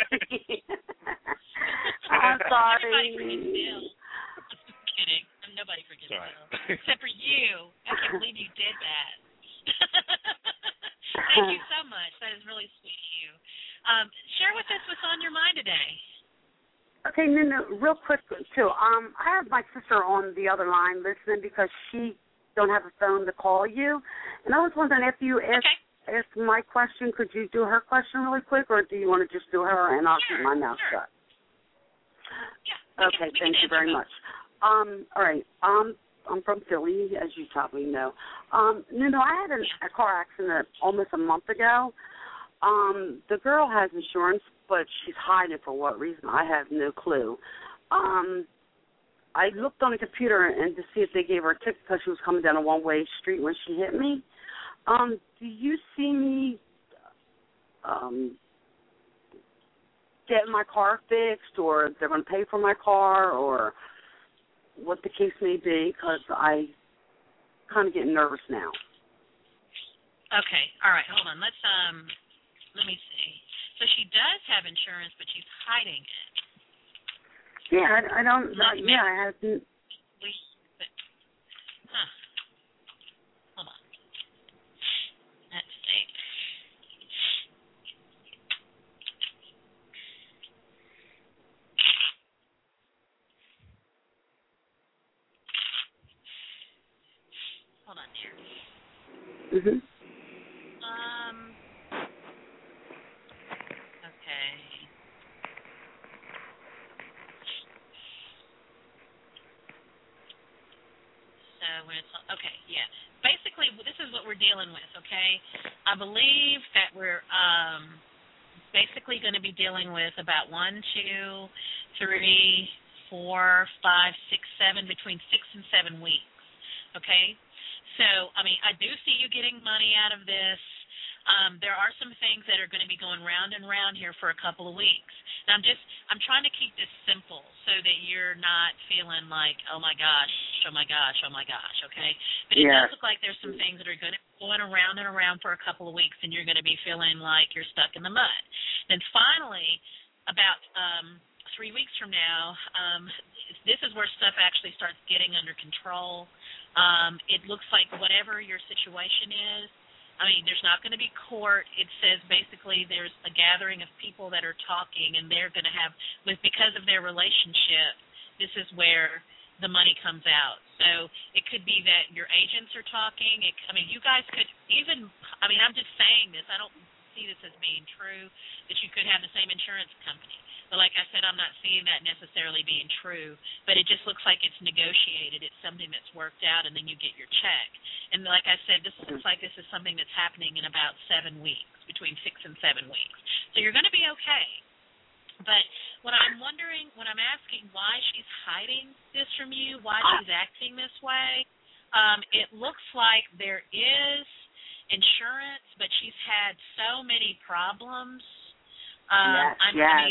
G: I'm sorry.
D: Everybody forgets Bill. I'm kidding. Nobody forgets Bill. Except for you. I can't believe you did that. Thank you so much. That is really sweet of you. Share with us what's on your mind today.
G: Okay, Nunu, real quick, too. I have my sister on the other line listening because she don't have a phone to call you. And I was wondering, after you ask my question, could you do her question really quick, or do you want to just do her and I'll keep my mouth shut?
D: Yeah.
G: Okay, thank you very much. All right. I'm from Philly, as you probably know. Nunu, I had a car accident almost a month ago. The girl has insurance, but she's hiding it for what reason. I have no clue. I looked on the computer and to see if they gave her a ticket because she was coming down a one-way street when she hit me. Do you see me getting my car fixed, or they're going to pay for my car, or what the case may be? Because I kind of getting nervous now.
D: Okay. All right. Hold on. Let me see. So she does have insurance, but she's hiding it.
G: Yeah, I don't. I have.
D: Hold on. Let's see. Hold on, dear.
G: Mhm.
D: Okay. Okay, yeah. Basically, this is what we're dealing with, okay? I believe that we're basically going to be dealing with about 1, 2, 3, 4, 5, 6, 7, between 6 and 7 weeks, okay? So, I mean, I do see you getting money out of this. There are some things that are going to be going round and round here for a couple of weeks. And I'm trying to keep this simple so that you're not feeling like, oh my gosh, okay? But it does look like there's some things that are going to be going around and around for a couple of weeks, and you're going to be feeling like you're stuck in the mud. Then finally, about 3 weeks from now, this is where stuff actually starts getting under control. It looks like whatever your situation is, I mean, there's not going to be court. It says basically there's a gathering of people that are talking, and they're going to have, because of their relationship, this is where the money comes out. So it could be that your agents are talking. You guys could even, I'm just saying this. I don't see this as being true, that you could have the same insurance company. But like I said, I'm not seeing that necessarily being true, but it just looks like it's negotiated. It's something that's worked out, and then you get your check. And like I said, this looks like this is something that's happening in about 7 weeks, between 6 and 7 weeks. So you're going to be okay. But what I'm wondering, when I'm asking why she's hiding this from you, why she's acting this way, it looks like there is insurance, but she's had so many problems. I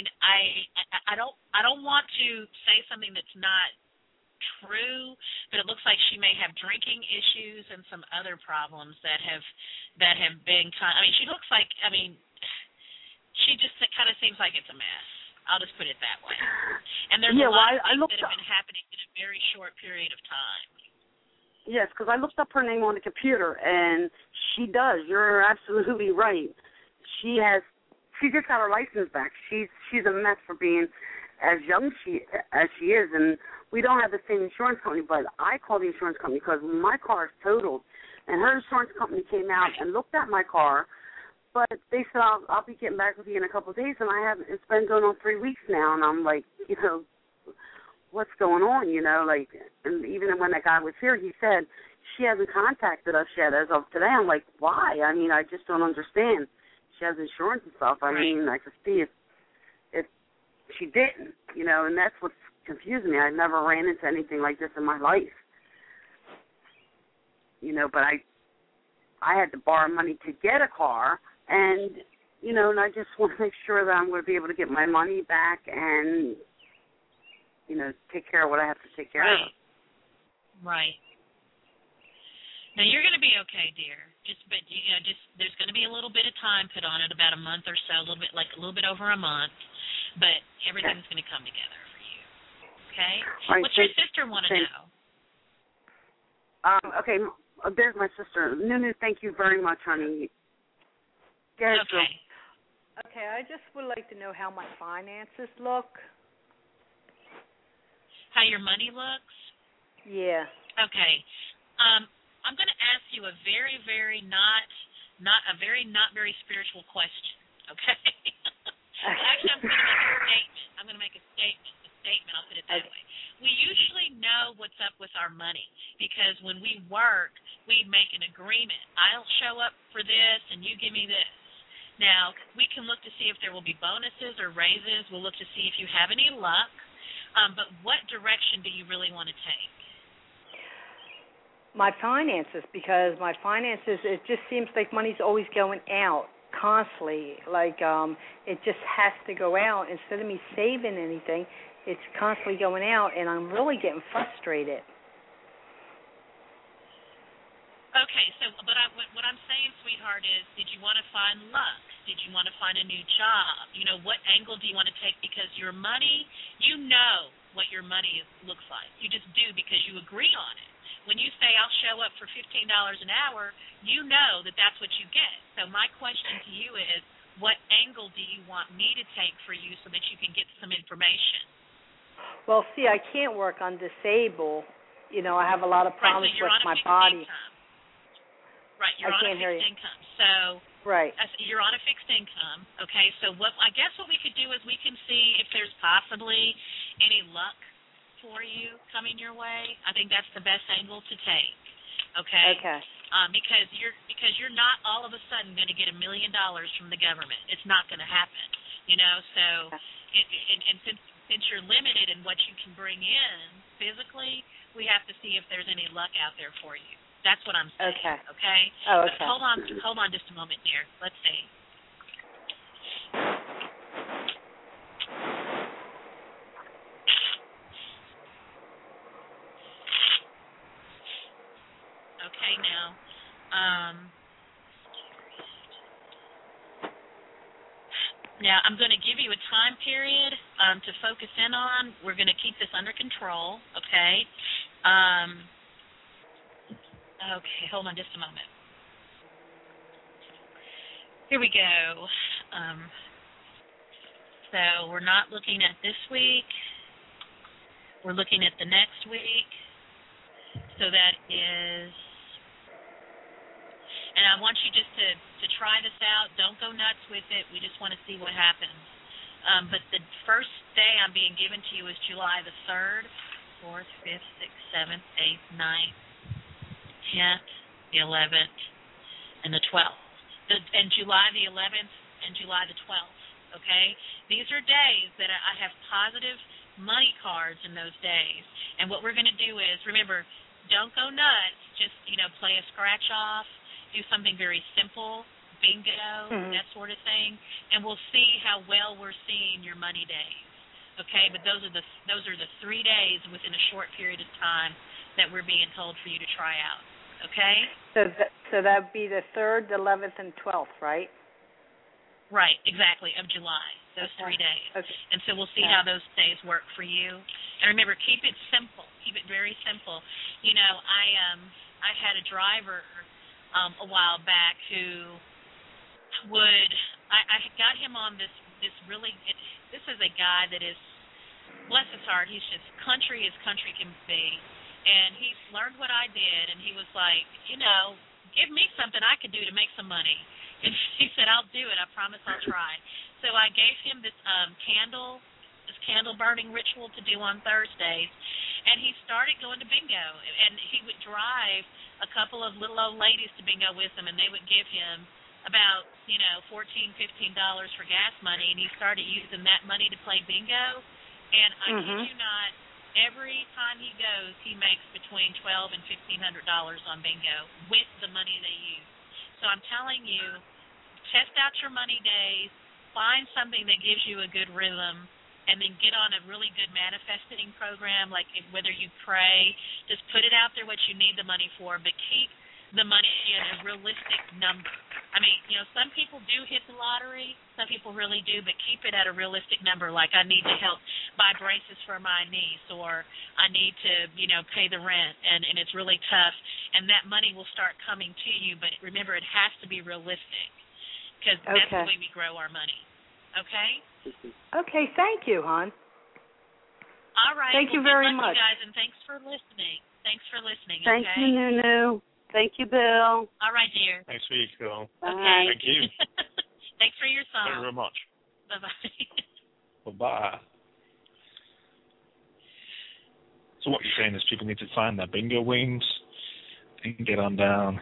D: don't want to say something that's not true, but it looks like she may have drinking issues and some other problems that have been she looks like, she just kind of seems like it's a mess. I'll just put it that way. And there's a lot of things that have been happening in a very short period of time.
G: Yes, because I looked up her name on the computer, and she does. You're absolutely right. She just got her license back. She's a mess for being as young as she is, and we don't have the same insurance company, but I call the insurance company because my car is totaled, and her insurance company came out and looked at my car, but they said, I'll be getting back with you in a couple of days, and it's been going on 3 weeks now, and I'm like, what's going on, like, and even when that guy was here, he said, she hasn't contacted us yet as of today. I'm like, why? I mean, I just don't understand. She has insurance and stuff. I mean, I could see if she didn't, and that's what's confusing me. I never ran into anything like this in my life, but I had to borrow money to get a car, and, and I just want to make sure that I'm going to be able to get my money back and, take care of what I have to take care of.
D: Right. Now, you're going to be okay, dear. Just there's going to be a little bit of time put on it, about a month or so, a little bit over a month, but everything's going to come together for you. Okay?
G: Right,
D: What's your sister want to know?
G: Okay, there's my sister. Nunu, thank you very much, honey. Go ahead,
D: okay.
H: Okay, I just would like to know how my finances look.
D: How your money looks?
H: Yeah.
D: Okay. I'm going to ask you a very, very not very spiritual question. Okay. Actually, I'm going to make a statement. I'll put it that way. We usually know what's up with our money because when we work, we make an agreement. I'll show up for this, and you give me this. Now, we can look to see if there will be bonuses or raises. We'll look to see if you have any luck. But what direction do you really want to take?
H: My finances, because it just seems like money's always going out constantly. Like it just has to go out. Instead of me saving anything, it's constantly going out, and I'm really getting frustrated.
D: Okay, so what I'm saying, sweetheart, is did you want to find luck? Did you want to find a new job? What angle do you want to take? Because your money, what your money looks like. You just do because you agree on it. When you say I'll show up for $15 an hour, you know that that's what you get. So my question to you is, what angle do you want me to take for you so that you can get some information?
H: Well, see, I can't work on disabled. I have a lot of problems with my body.
D: Right, you're on a fixed income. So
H: right.
D: You're on a fixed income. Okay, so I guess what we could do is we can see if there's possibly any luck for you coming your way. I think that's the best angle to take. Okay.
H: Okay.
D: Because you're not all of a sudden going to get $1 million from the government. It's not going to happen. So and since you're limited in what you can bring in physically, we have to see if there's any luck out there for you. That's what I'm saying.
H: Okay.
D: Okay.
H: Oh, okay.
D: Hold on just a moment, dear. Let's see. Okay, now, I'm going to give you a time period to focus in on. We're going to keep this under control, okay? Okay, hold on just a moment. Here we go. So we're not looking at this week. We're looking at the next week. So that is, and I want you just to try this out. Don't go nuts with it. We just want to see what happens. But the first day I'm being given to you is July the 3rd, 4th, 5th, 6th, 7th, 8th, 9th, 10th, the 11th, and the 12th. And July the 11th and July the 12th, okay? These are days that I have positive money cards in those days. And what we're going to do is, remember, don't go nuts. Just, play a scratch off, do something very simple, bingo, that sort of thing, and we'll see how well we're seeing your money days. Okay, but those are the 3 days within a short period of time that we're being told for you to try out. Okay?
H: So that would be the 3rd, the 11th, and 12th, right?
D: Right, exactly, of July, those 3 days.
G: Okay.
D: And so we'll see how those days work for you. And remember, keep it simple. Keep it very simple. You know, I had a driver a while back who would I got him on this really this is a guy that is, bless his heart, he's just country as country can be. And he learned what I did, and he was like, you know, give me something I could do to make some money. And he said, I'll do it. I promise I'll try. So I gave him this candle burning ritual to do on Thursdays. And he started going to bingo. And he would drive a couple of little old ladies to bingo with him, and they would give him about, you know, $14, $15 for gas money. And he started using that money to play bingo. And I kid you not, every time he goes, he makes between $1,200 and $1,500 on bingo with the money they use. So I'm telling you, test out your money days, find something that gives you a good rhythm, and then get on a really good manifesting program, like whether you pray, just put it out there what you need the money for, but keep the money in a realistic number. I mean, you know, some people do hit the lottery, some people really do, but keep it at a realistic number, like I need to help buy braces for my niece, or I need to, you know, pay the rent, and it's really tough, and that money will start coming to you, but remember, it has to be realistic, because that's the way we grow our money. Okay?
H: Okay, thank you, hon.
D: All right.
H: Thank you very much.
D: You guys, and thanks for listening.
G: Thank you, Nunu. Thank you, Bill.
D: All right, dear.
B: Thanks for your call.
D: Okay.
B: Thank you.
D: Thanks for your song.
B: Thank you very much.
D: Bye-bye.
B: Bye-bye. So what you're saying is people need to find their bingo wings and get on down.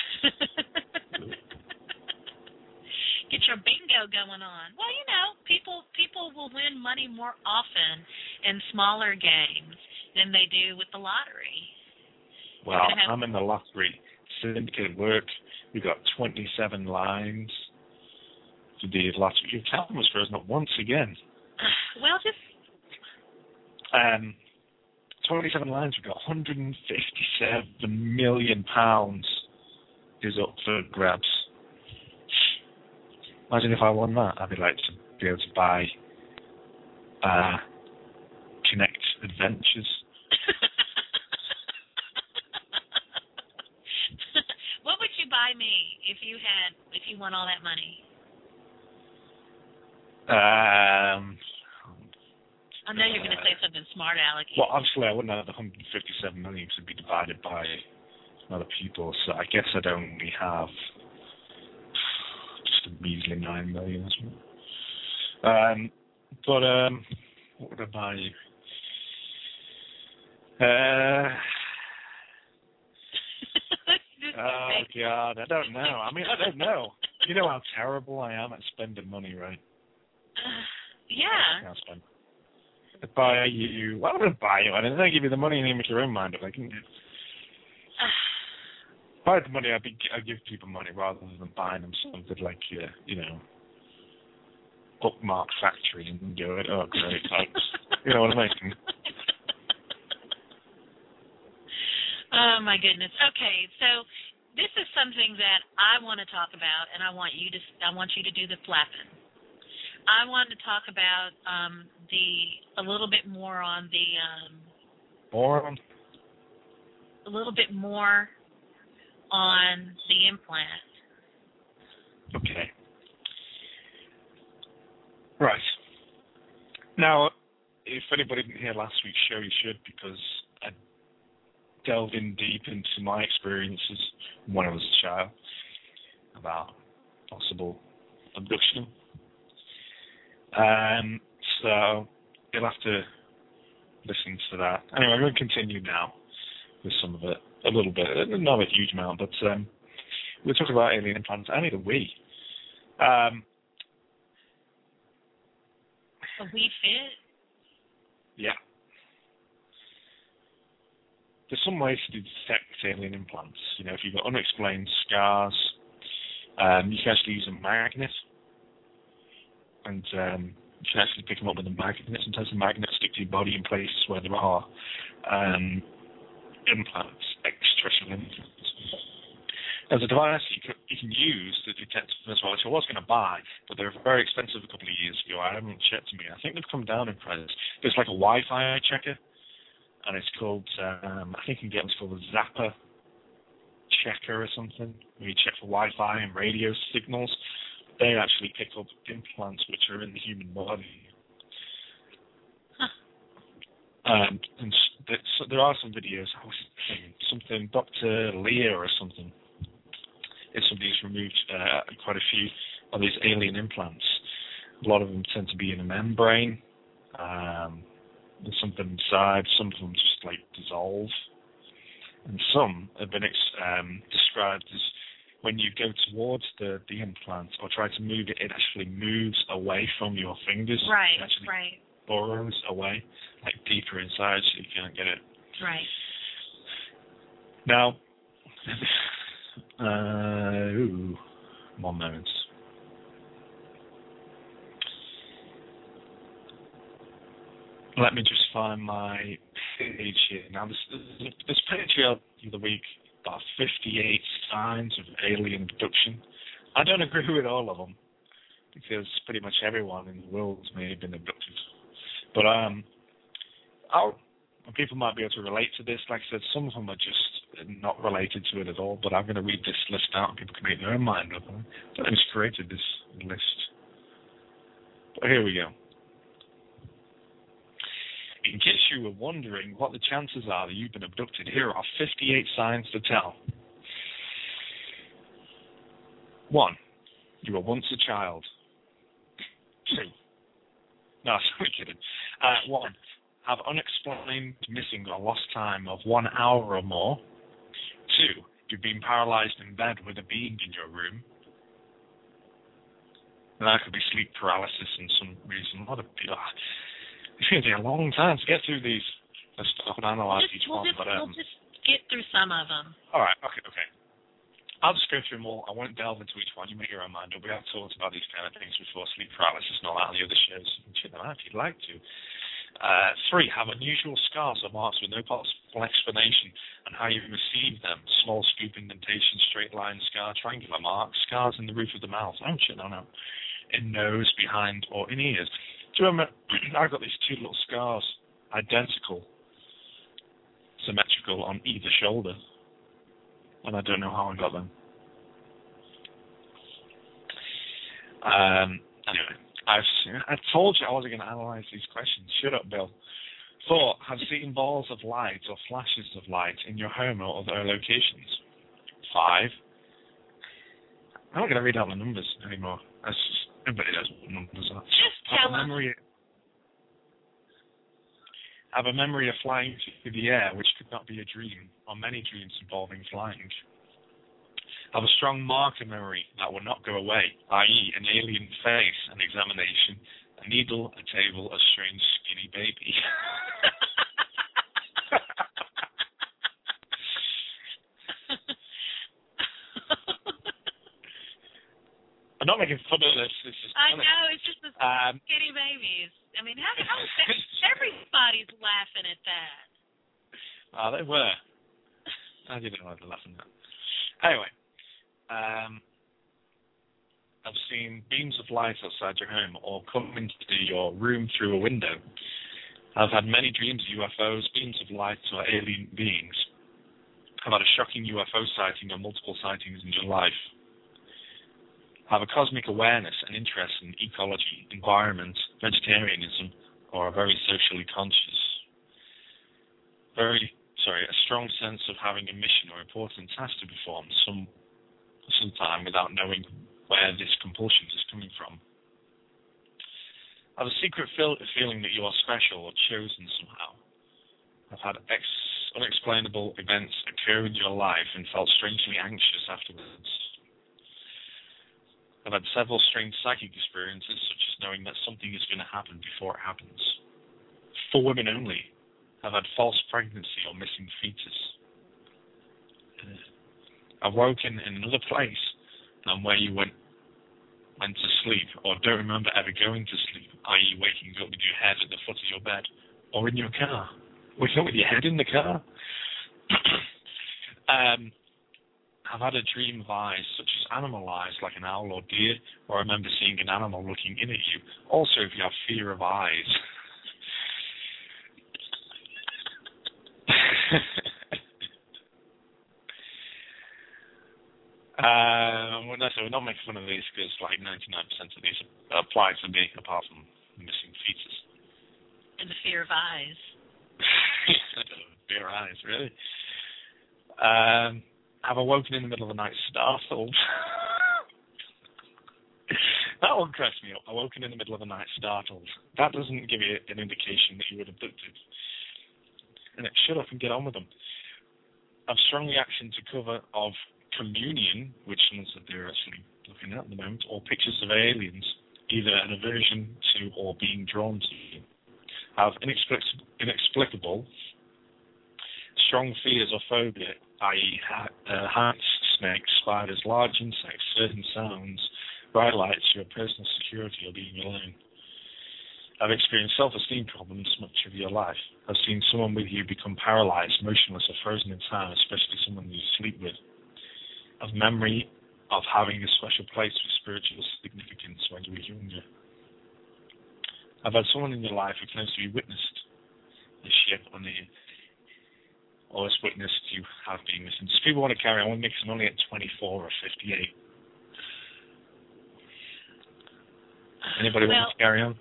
D: Get your bingo going on. Well, you know, people will win money more often in smaller games than they do with the lottery.
B: Well, I'm in the lottery. Syndicated work. We've got 27 lines to do the lottery. Your time was frozen up once again.
D: Well, just...
B: 27 lines. We've got £157 million is up for grabs. Imagine if I won that. I'd be like to be able to buy Connect Adventures.
D: What would you buy me if you won all that money? I know you're going to say something smart, Alec.
B: Well, obviously I wouldn't have the 157 million because it'd be divided by other people. So I guess I'd only have just a measly 9 million or something. But what would I buy you? Oh God, I don't know. I mean, I don't know. You know how terrible I am at spending money, right?
D: Yeah.
B: I can't spend. I'd buy you. What would I buy you? I didn't give you the money and you make your own mind up. Like, if I had the money, I'd give people money rather than buying them something like, you know, Bookmark Factory and go, oh great, thanks. You know what I mean?
D: Oh my goodness. Okay, so this is something that I want to talk about, and I want you to do the flapping. I want to talk about a little bit more on the a little bit more on the implant.
B: Okay. Right. Now, if anybody didn't hear last week's show, you should, because I delved in deep into my experiences when I was a child about possible abduction. So you'll have to listen to that. Anyway, I'm going to continue now with some of it, a little bit, not a huge amount, but we'll talk about alien implants. I need a wee.
D: A wee fit?
B: Yeah. There's some ways to detect alien implants. You know, if you've got unexplained scars, you can actually use a magnet, and you can actually pick them up with a magnet. Sometimes the magnets stick to your body in places where there are implants, extraterrestrial implants. As a device, you can use the detector as well, which I was going to buy, but they were very expensive a couple of years ago. I haven't checked them yet. I think they've come down in price. There's like a Wi-Fi checker, and it's called, I think you can get what's called a Zapper checker or something, where you check for Wi-Fi and radio signals. They actually pick up implants which are in the human body. And so there are some videos, something Dr. Lear or something. If somebody's removed quite a few of these alien implants, a lot of them tend to be in a membrane. There's something inside. Some of them just like dissolve, and some have been described as when you go towards the implant or try to move it, it actually moves away from your fingers.
D: Right.
B: It actually
D: Right.
B: burrows away, like deeper inside, so you can't get it.
D: Right.
B: Now, 1 moment. Let me just find my page here. Now, this page here the other week about 58 signs of alien abduction. I don't agree with all of them because pretty much everyone in the world may have been abducted. But people might be able to relate to this. Like I said, some of them are just not related to it at all. But I'm going to read this list out, and people can make their own mind up. I just created this list. But here we go. In case you were wondering what the chances are that you've been abducted, here are 58 signs to tell. 1. You were once a child. 2. No, sorry, kidding. 1. Have unexplained missing or lost time of 1 hour or more. 2. You've been paralyzed in bed with a being in your room. And that could be sleep paralysis and some reason. It's going to take a long time to get through these. Let's stop and analyze each one.
D: We'll just get through some of them.
B: All right, okay. I'll just go through them all. I won't delve into each one. You make your own mind up. We have talked about these kind of things before, sleep paralysis and all that on the other shows. You can check them out if you'd like to. 3. Have unusual scars or marks with no possible explanation on how you receive them. Small scoop indentation, straight line scar, triangular marks, scars in the roof of the mouth. Oh, shit, no. In nose, behind, or in ears. Do you remember, I've got these 2 little scars, identical, symmetrical on either shoulder, and I don't know how I got them. Anyway, I told you I wasn't going to analyze these questions. Shut up, Bill. 4. Have seen balls of light or flashes of light in your home or other locations. 5. I'm not going to read out the numbers anymore. That's just, everybody knows what numbers are.
D: Just tell us.
B: Have a memory of flying through the air, which could not be a dream, or many dreams involving flying. Have a strong marker memory that will not go away, i.e. an alien face, an examination, a needle, a table, a strange skinny baby. I'm not making fun of this. This is
D: I know, it's just the skinny babies. I mean, how everybody's laughing at that.
B: Oh, they were. I didn't know they were laughing at that. Anyway, I've seen beams of light outside your home or come into your room through a window. I've had many dreams of UFOs, beams of light, or alien beings. I've had a shocking UFO sighting or multiple sightings in your life. Have a cosmic awareness and interest in ecology, environment, vegetarianism, or are very socially conscious. A strong sense of having a mission or important task to perform sometime without knowing where this compulsion is coming from. Have a secret feeling that you are special or chosen somehow. I've had unexplainable events occur in your life and felt strangely anxious afterwards. I've had several strange psychic experiences, such as knowing that something is going to happen before it happens. For women only, I've had false pregnancy or missing fetus. I've woken in another place than where you went to sleep, or don't remember ever going to sleep, i.e. waking up with your head at the foot of your bed, or in your car. Waking up with your head in the car. I've had a dream of eyes, such as animal eyes, like an owl or deer, or I remember seeing an animal looking in at you. Also, if you have fear of eyes. We're not making fun of these because like 99% of these apply to me, apart from missing features.
D: And the fear of eyes.
B: Fear of eyes, really. I've awoken in the middle of the night startled. That one cracks me up. Awoken in the middle of the night startled. That doesn't give you an indication that you were abducted. And shut up and get on with them. I've strong reaction to cover of Communion, which someone said they're actually looking at the moment, or pictures of aliens, either an aversion to or being drawn to. I have inexplicable, strong fears or phobia, i.e. heights, snakes, spiders, large insects, certain sounds, bright lights, your personal security or being alone. I've experienced self-esteem problems much of your life. I've seen someone with you become paralyzed, motionless, or frozen in time, especially someone you sleep with. I've memory of having a special place with spiritual significance when you were younger. I've had someone in your life who claims to be witnessed the ship on the, or has witnessed you have been missing. Does people want to carry on? Because I'm only at 24 or 58. Anybody want to carry on?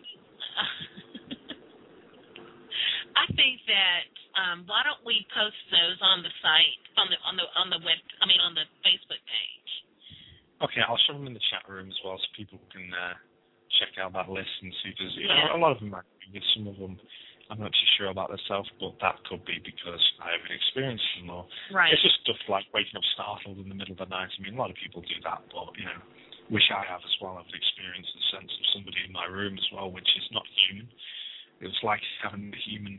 D: I think that why don't we post those on the site, on the web, on the Facebook page.
B: Okay, I'll show them in the chat room as well, so people can check out that list and see. There's a lot of them might be with, some of them I'm not too sure about themselves, but that could be because I haven't experienced them. Or
D: right.
B: It's just stuff like waking up startled in the middle of the night. I mean, a lot of people do that, but which I have as well. I've experienced the sense of somebody in my room as well, which is not human. It was like having a human.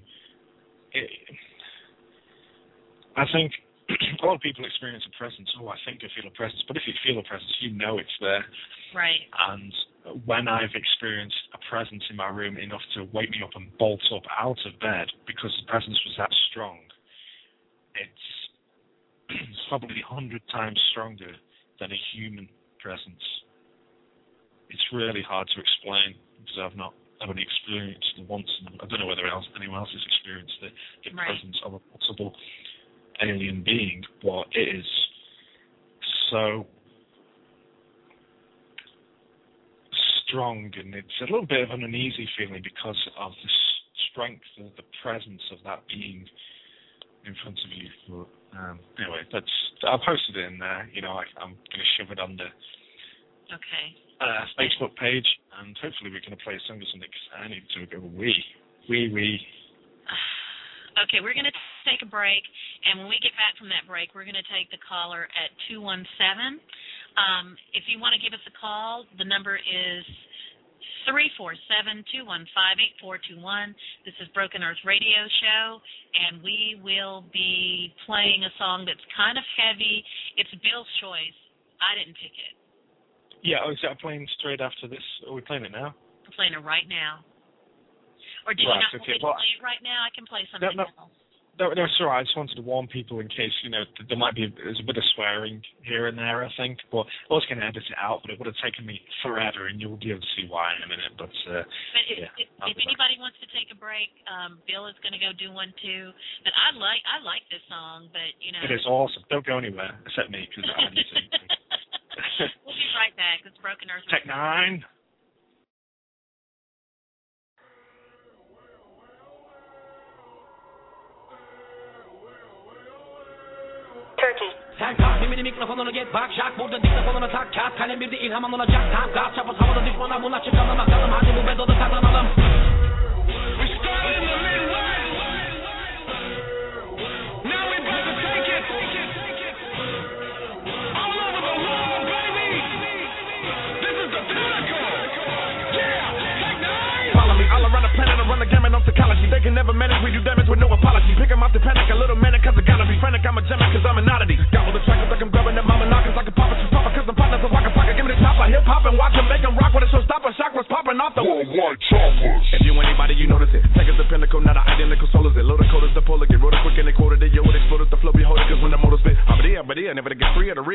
B: I think a lot of people experience a presence. Oh, I think I feel a presence. But if you feel a presence, you know it's there.
D: Right.
B: And when I've experienced a presence in my room enough to wake me up and bolt up out of bed because the presence was that strong, it's probably 100 times stronger than a human presence. It's really hard to explain because I've only experienced it once, and I don't know whether anyone else has experienced the
D: right.
B: presence of a possible alien being, but it is so strong, and it's a little bit of an uneasy feeling because of the strength of the presence of that being in front of you. But anyway, I'll post it in there. I'm going to shove it on the Facebook page, and hopefully we can play a song or something, because I need to go wee.
D: Okay, we're going to take a break, and when we get back from that break, we're going to take the caller at 217. If you want to give us a call, the number is 347-215-8421. This is Broken Earth Radio Show, and we will be playing a song that's kind of heavy. It's Bill's choice. I didn't pick it.
B: Yeah, is that playing straight after this? Are we playing it now?
D: I'm playing it right now. Or did you not want me to play it right now? I can play something else.
B: No, it's all right. I just wanted to warn people in case, there might be there's a bit of swearing here and there, I think. But I was going to edit it out, but it would have taken me forever, and you'll be able to see why in a minute. But
D: if anybody wants to take a break, Bill is going to go do one too. But I like this song, but
B: It is awesome. Don't go anywhere except me, because I need to.
D: We'll be right back. It's Broken Earth.
B: Tech 9.
C: Sen kalk demini mikrofonunu get bak şak burada diktafonunu tak kağıt kalem bir de ilhamın olacak tam gaz çapız havada düşmana buna çıkalım bakalım hadi bu bedodu kazanalım.
I: All around the planet, I run the gamut on psychology. They can never manage, we do damage with no apology. Pick 'em out the panic, a little manic, cause I gotta be frantic. I'm a gem, cause I'm an oddity. Got all the trackers like I'm grabbing them, mama knockers like a papa, she's papa, cause I'm partners of Waka Flocka. Give me the top, I hip hop and watch them, make them rock with a showstopper. Chakras popping off the worldwide choppers. If you anybody, you notice it. Take us the pinnacle, not an identical soul is it. Load the code is the polar, get rolled quick and they quoted it. Yo, it exploded, the flow be holding, cause when the motor spit, never to get free of the real.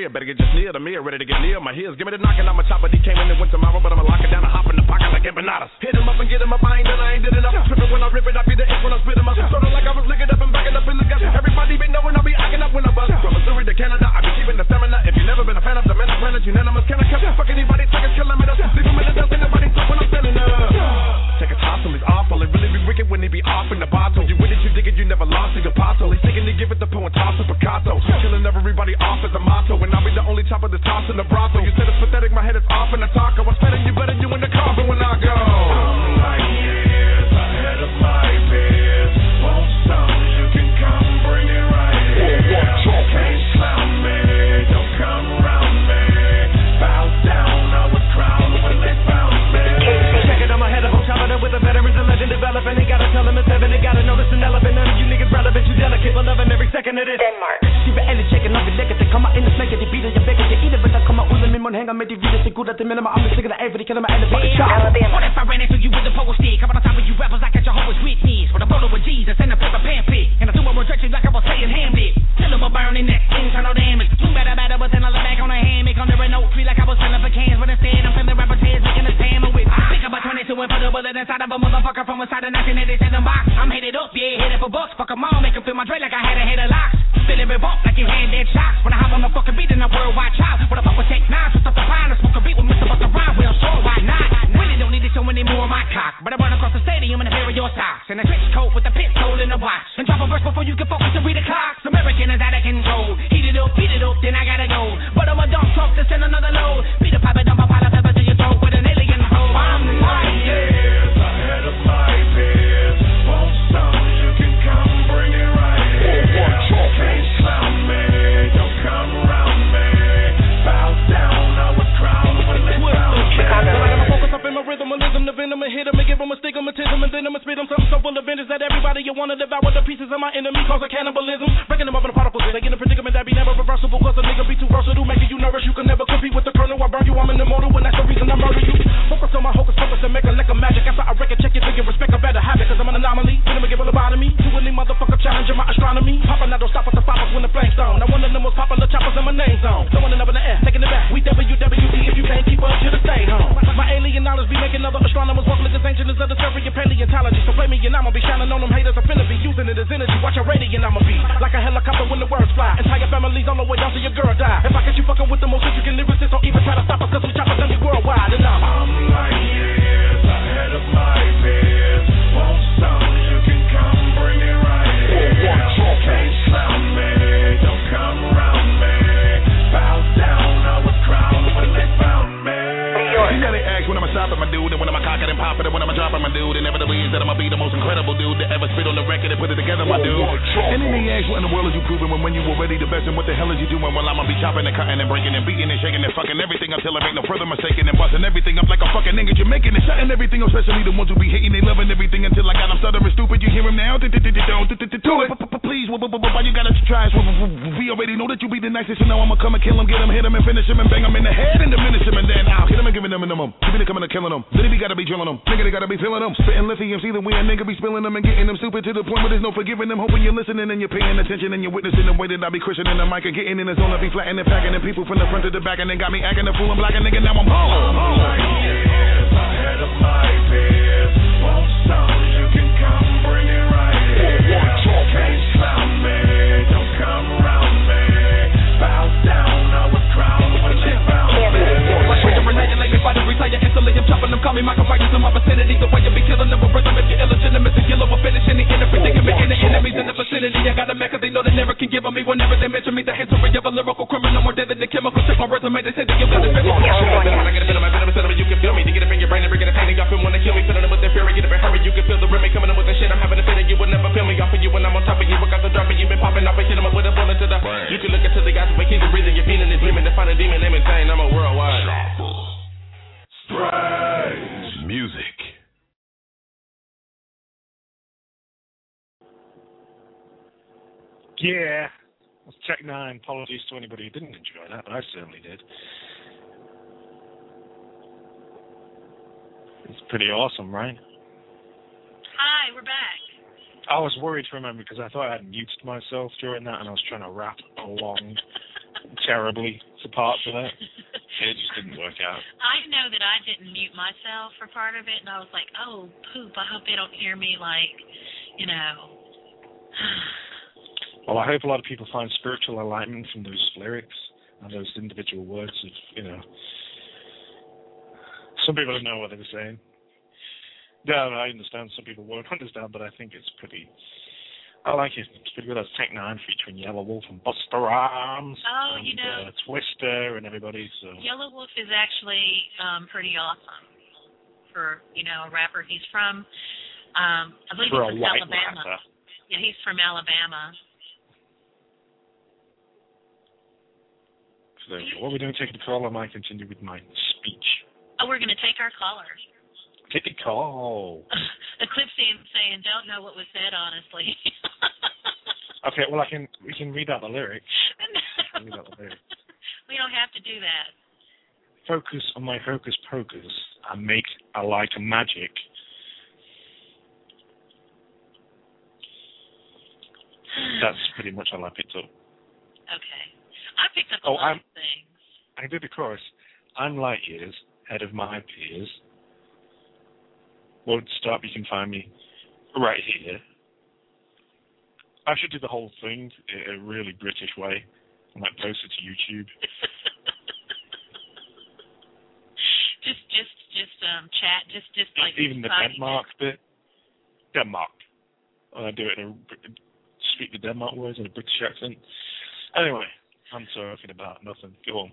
I: here. Better get just near the mirror, ready to get near my heels. Give me the knocking on my top, but he came in and went tomorrow, but I'ma lock it down and hop in the pocket like empanadas. Hit him up and get him up, I ain't did enough. Tripping when I rip it, I be the itch when I spit him up. Sort of like I was licking up and backing up in the guts. Everybody be knowing I be acting up when I bust. From Missouri to Canada, I be keeping the stamina. If you never been a fan of the men, I'm planet unanimous. Can I catch fuck anybody, fucking killing me? Leave him in the dust, anybody talk when I'm standing up. Take a toss, he's awful. It really be wicked when he be off in the bottle. You with it, you dig it, you never lost to your apostle. He's thinking to give it the poem, toss to Picasso. Killing everybody off as a motto. And I'll be the only chopper that's tossing the brothel. You said it's pathetic, my head is off in the taco. I'm spending you better, you in the car, but when I go, I'm like years ahead of my peers. Want some, you can come, bring it right here. Can't clown me, don't come around me. Bow down, I was crowned when they found me. Check it, I'm ahead of them, chopping it with a veteran's a legend developing. They gotta tell him it's heaven, they gotta notice an elephant. None of you niggas relevant, you delicate, but loving every second of it. Denmark. She be ærlig tjekken op i lækker, det kommer ind og smækker, de biler, jeg vækker, jeg eater, hvis der kommer ud af min mund, hænger med de vilde, det gud, at det minder mig om, det sikkert af, for de kalder mig alle fucking sharp. What if I ran into you with a power stick? Come on top of you rappers, I got your whole witness. With a bottle with Jesus and a paper pamphlet, and I do my rejection like I was saying Hamlet. Till them a burning neck, internal damage. Too bad, but then I look back on a hammock under an oak tree like I was selling for cans, but instead I'm feeling rapper tears, making a hammer with. Pick up a 22 and put a bullet inside of a motherfucker from inside the 1987 box. I'm headed up, yeah, headed for bucks. Fuck 'em all, make 'em feel my dread like I had a head of locks. Feeling revolt like you had dead shots. When I hop on the fucking beat in a worldwide child. When I fuck with Tech 9, so stop the pine and smoke a beat with Mr. Busta Rhymes. Well, sure, why not? Really don't need to show anymore of my cock. But I run across the stadium in a pair of your socks. In a trench coat with a pistol in a watch. And drop a verse before you can focus and read the clocks. American is out of control. Heat it up, beat it up, then I gotta go. But I'm a dump truck to send another load. Beat a pipe and dump a pile of pepper to your throat with an alien hole. I'm like years ahead of my peers. Want some, you can come, bring it right here. Can't clown me, don't come around me. Bow down, I was crowned when they found me. I got my focus up in my rhythm, the venom and hit him and give him a stigmatism and then I'ma spit him something so full of vengeance that everybody you wanna devour the pieces of my enemy cause of cannibalism. Breaking them up in the particles, they get in a predicament that be never reversible cause a nigga be too versatile, making you nervous. You can never compete with the colonel. I burn you, I'm an immortal and that's the reason I murder you. Focus on my hocus pocus and make a lick of magic. After I reckon, check it, figure respect, I better have it cause I'm an anomaly. Then I'ma give a lobotomy to any motherfucker challenging my astronomy. Poppin' out, don't stop us to stop us when the flames stone. I'm one of the most popular choppers in my name zone. Throwing it up in the air, taking it back. We WWD if you can't keep up, should've stayed home. My alien knowledge be making other astronomers walk like this ancient as a discovery of paleontology. So play me and I'ma be shining on them haters. I'm finna be using it as energy. Watch your radiant, I'ma be like a helicopter when the words fly. Entire families on the way down till your girl die. If I catch you fucking with the most intricate lyricists, don't even try to stop us cause we choppers done you worldwide. And I'm like years ahead of my peers. Want some, you can come, bring it right here. Can't clown me, don't come around me. Bow down, I was crowned when they found me. You know they ask when I'm a shopper, my dude, and when I'm a cocker and popper, and when I'm a dropper, my dude, inevitably is that I'ma be the most incredible dude that ever spit on the record and put it together, my dude. And then they ask, what in the world is you proving when you already the best, and what the hell is you doing? Well, I'ma be chopping and cutting and breaking and beating and shaking and fucking everything until I make no further mistaking and busting everything up like a fucking nigga Jamaican and shutting everything up, especially the ones who be hating, they loving everything until I got them stuttering stupid. You hear him now? Do it. Please, why you gotta try? We already know that you be the nicest, so now I'ma come and kill him, get him, hit him, and finish him, and bang him in the head and diminish him, and then I'll hit him and give him a minimum. You be coming and killing them. Then he gotta be drilling them. Nigga, they gotta be feeling them. Spitting lithium, see the way a nigga be spilling them and getting them stupid to the point where there's no forgiving them. Hoping you're listening and you're paying attention and you're witnessing the way that I be cushioning the mic and getting in the zone. I be flattening and packing and people from the front to the back and then got me acting a fool and black a nigga. Now I'm home. Like years ahead of my peers. Want some, you can come, bring it right here. Can't clown me, don't come around me. Bow down, I was crowned when they found me. Like me, fight and retire instantly. I'm chopping them, call me Michael Myers in my vicinity. The way you be killing them with rhythm, if you're illegitimate, the killer will finish any inner predicament. In the enemies in the vicinity, I got a mecca, they know they never can give on me. Whenever they mention me, the history of a lyrical criminal, more deadly than chemical. Check my resume, they say that you got it. I get a bit of my venom, you can feel me. To get it in your brain and bring it a pain, y'all feel wanna kill me. Filling it with their fury, get it in hurry. You can feel the rimmy coming in with the shit. I'm having a feeling you would never feel me off of you when I'm on top of you. I got the drop and you've been popping off and hit them up with a bullet to the. You can look into the guys who make keep breathing. You're feeling this dreaming to find a demon name insane. I'm a worldwide. Strange music.
B: Yeah, that's Tech 9. Apologies to anybody who didn't enjoy that, but I certainly did. It's pretty awesome, right?
D: Hi, we're back.
B: I was worried for a moment because I thought I had muted myself during that and I was trying to rap along terribly So parts of it, it just didn't work out.
D: I know that I didn't mute myself for part of it, and I was like, oh, poop, I hope they don't hear me, like, you know.
B: Well, I hope a lot of people find spiritual enlightenment from those lyrics and those individual words of, you know. Some people don't know what they were saying. Yeah, I understand some people won't understand, but I think it's pretty... I like it. It's pretty good. That's Tech 9 featuring Yellow Wolf and Busta Rhymes.
D: Oh,
B: and,
D: you know.
B: Twister and everybody. So.
D: Yellow Wolf is actually pretty awesome for, you know, a rapper. He's from, I believe
B: for
D: he's from Alabama.
B: Rapper.
D: Yeah, he's from Alabama.
B: So there we go. What are we doing? Taking the call, or might I continue with my speech?
D: Oh, we're going to take our caller.
B: Take the call.
D: Eclipse saying, don't know what was said, honestly.
B: Okay, well, we can read out the lyrics.
D: We don't have to do that.
B: Focus on my hocus pocus and make a like a magic. That's pretty much all I picked up.
D: Okay. I picked up a lot of things.
B: I did the chorus. I'm light years ahead of my peers. Won't stop, you can find me right here. I should do the whole thing in a really British way. I might post it to YouTube.
D: just chat, just like
B: even the Denmark bit. Denmark. I do it speak the Denmark words in a British accent. Anyway, I'm talking about nothing. Go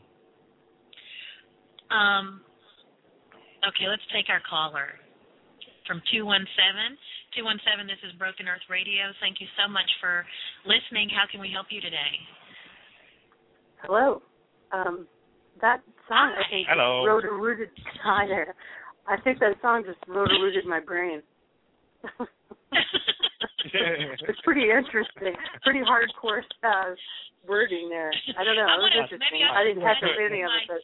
D: on. Okay, let's take our caller from 217. 217, this is Broken Earth Radio. Thank you so much for listening. How can we help you today?
J: Hello. That song, I think, roto-rooted. Hi there. I think that song just roto-rooted my brain. It's pretty interesting. Pretty hardcore wording there. I don't know. It was interesting. I didn't catch any of it.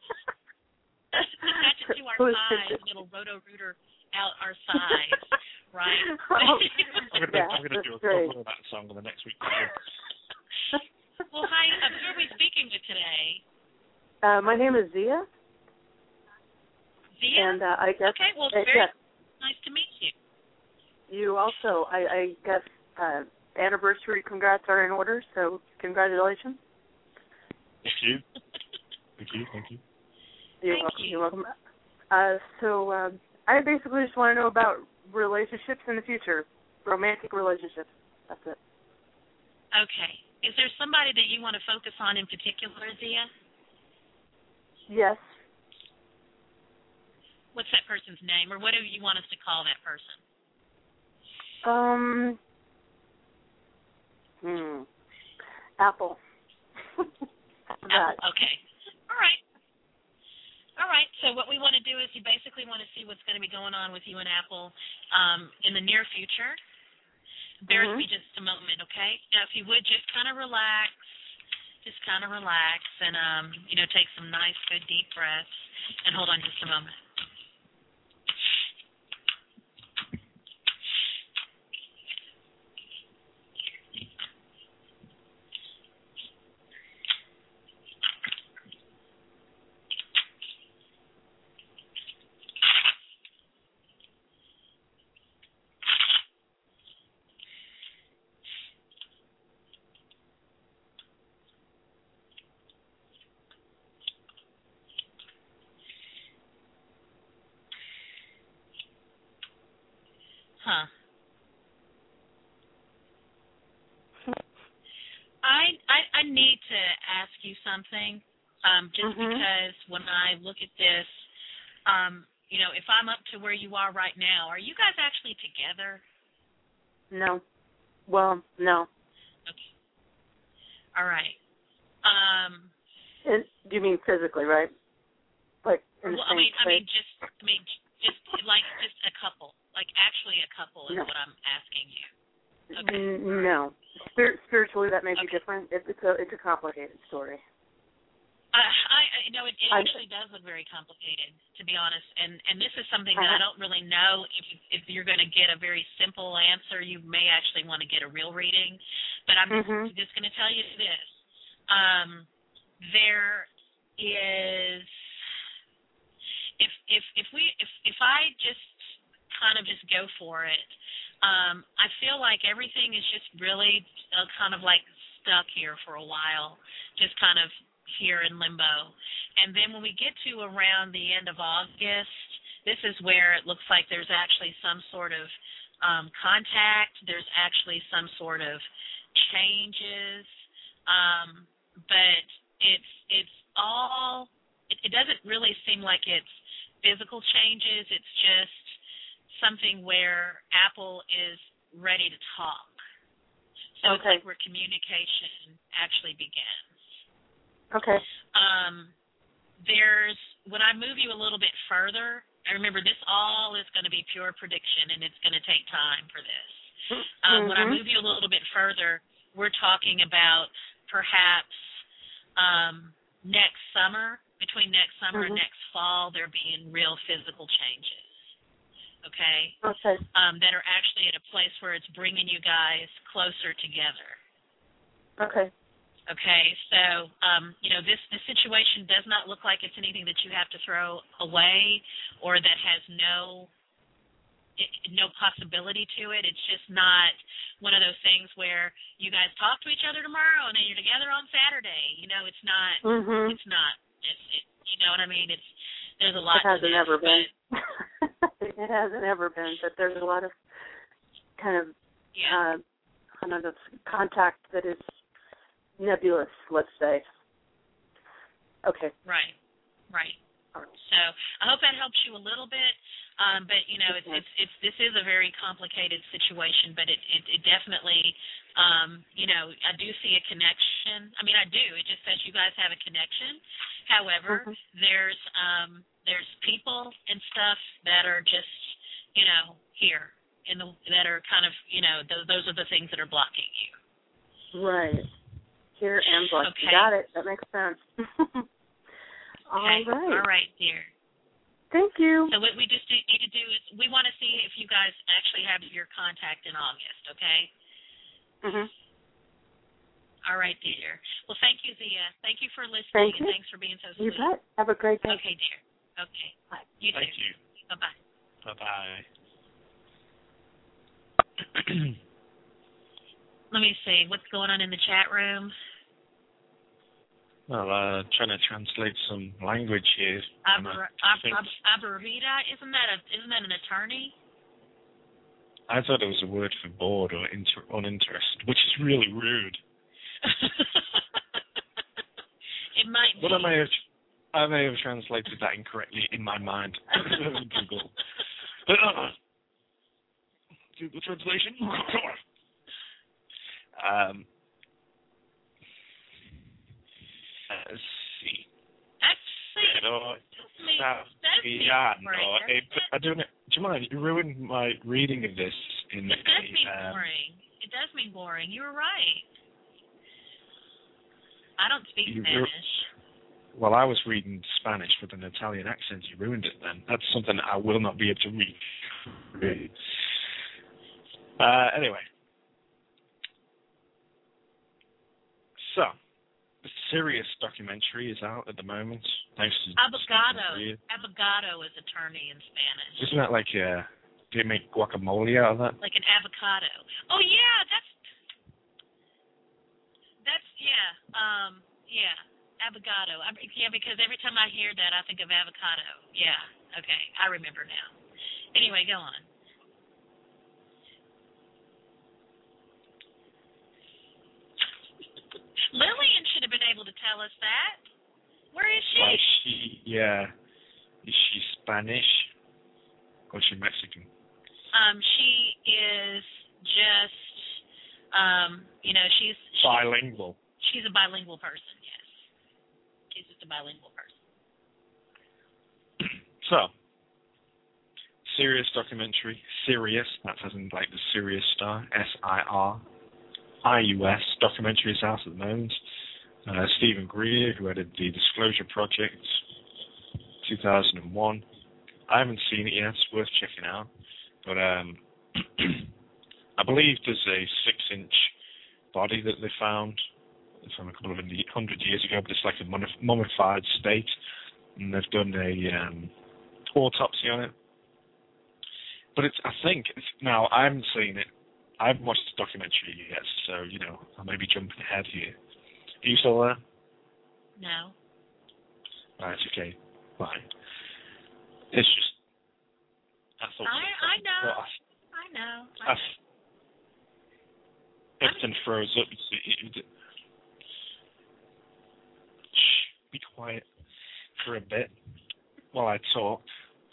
D: Attach it to our size, little roto-rooter out our size, right?
B: I'm going to do a cover of that song on the next week.
D: Well, hi. Who are we speaking with today?
J: My name is Zia.
D: Zia?
J: And I guess...
D: Okay, well, it's very nice to meet you.
J: You also, I guess, anniversary congrats are in order, so congratulations.
B: Thank you. Thank you.
J: You're welcome. So I basically just want to know about relationships in the future, romantic relationships. That's it.
D: Okay. Is there somebody that you want to focus on in particular, Zia?
J: Yes.
D: What's that person's name, or what do you want us to call that person?
J: Apple.
D: Apple. Okay. All right. So what we want to do is you basically want to see what's going to be going on with you and Apple in the near future. Bear with me just a moment, okay? Now, if you would just kind of relax and, take some nice, good, deep breaths. And hold on just a moment. Huh. I need to ask you something, just because when I look at this, if I'm up to where you are right now, are you guys actually together?
J: No. Well, no.
D: Okay. All right.
J: You mean physically, right? Like in the
D: well,
J: same place?
D: just a couple. Like actually a couple is what I'm asking you. Okay.
J: No. Spiritually, that may be different. It's a complicated story.
D: It actually does look very complicated, to be honest. And this is something that I don't really know if you're going to get a very simple answer. You may actually want to get a real reading. But I'm just going to tell you this. There is if I just kind of just go for it, I feel like everything is just really kind of like stuck here for a while, just kind of here in limbo. And then when we get to around the end of August, this is where it looks like there's actually some sort of contact. There's actually some sort of changes, but it's all. It doesn't really seem like it's physical changes. It's just something where Apple is ready to talk. So It's like where communication actually begins.
J: Okay.
D: There's when I move you a little bit further. I remember this all is going to be pure prediction, and it's going to take time for this. When I move you a little bit further, we're talking about perhaps next summer, between next summer and next fall, there being real physical changes, okay? That are actually at a place where it's bringing you guys closer together.
J: Okay.
D: Okay, so, this situation does not look like it's anything that you have to throw away or that has no possibility to it. It's just not one of those things where you guys talk to each other tomorrow and then you're together on Saturday. It's not. It's not. You know what I mean? There's a lot.
J: It hasn't ever been. It hasn't ever been, but there's a lot of kind of contact that is nebulous, let's say. Okay.
D: Right. So I hope that helps you a little bit. But it's this is a very complicated situation. But it definitely, I do see a connection. I mean, I do. It just says you guys have a connection. However, there's people and stuff that are just, here that are kind of, those are the things that are blocking you.
J: Right. Here and blocking.
D: Okay.
J: Got it. That makes sense. All right.
D: All right, dear.
J: Thank you.
D: So what we just need to do is we want to see if you guys actually have your contact in August, okay? All right, dear. Well, thank you, Zia. Thank you for listening, and thanks for being so sweet.
J: You bet. Have a great day.
D: Okay, dear. Okay. Bye. You too.
B: Thank you.
D: Bye-bye.
B: Bye-bye.
D: Let me see. What's going on in the chat room?
B: Well, trying to translate some language here.
D: Aburrida, isn't that an attorney?
B: I thought it was a word for bored or uninterested, which is really rude.
D: It might be.
B: But I may have translated that incorrectly in my mind. Google. Google translation. Let's see. Pero Saviano. I don't know. Do you mind? You ruined my reading of this.
D: It does mean boring. It does mean boring. You were right. I don't speak Spanish.
B: Well, I was reading Spanish with an Italian accent. You ruined it then. That's something I will not be able to read. Anyway. So, the Sirius documentary is out at the moment. Thanks to
D: Abogado is attorney in Spanish.
B: Isn't that like, do they make guacamole out of that?
D: Like an avocado. Oh, yeah, that's avocado. Because every time I hear that, I think of avocado. Yeah, okay, I remember now. Anyway, go on. Lillian should have been able to tell us that. Where is she?
B: Is she Spanish? Or is she Mexican?
D: She is just, she's
B: bilingual.
D: She's a bilingual person, yes. She's just a bilingual person.
B: So, Sirius documentary. Sirius, that's as in like the Sirius star. SIRIUS documentary is out at the moment. Stephen Greer, who edited the Disclosure Project, 2001. I haven't seen it yet. It's worth checking out. But I believe there's a 6-inch body that they found from a couple of 100 years ago, but it's like a mummified state, and they've done a autopsy on it. But now I haven't seen it. I haven't watched the documentary yet, so I may be jumping ahead here. Are you still there?
D: No.
B: Right. Okay. Fine. It's just I thought.
D: I know.
B: Well,
D: I know.
B: Everything froze up. Shh, be quiet for a bit while I talk.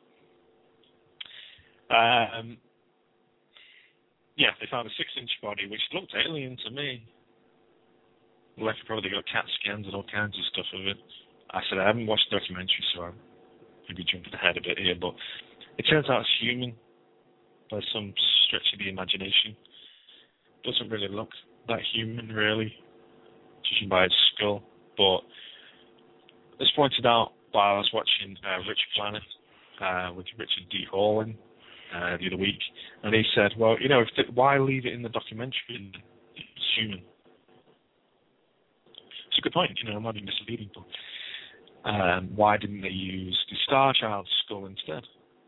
B: Yeah, they found a 6-inch body, which looked alien to me. Well, they've probably got CAT scans and all kinds of stuff of it. I said I haven't watched the documentary, so I'm maybe jumping ahead a bit here, but it turns out it's human by some stretch of the imagination. Doesn't really look that human, really, judging by its skull. But as pointed out while I was watching Rich Planet with Richard D. Horlin the other week, and he said, well, why leave it in the documentary? It's human. It's a good point, it might be misleading, but why didn't they use the Star Child's skull instead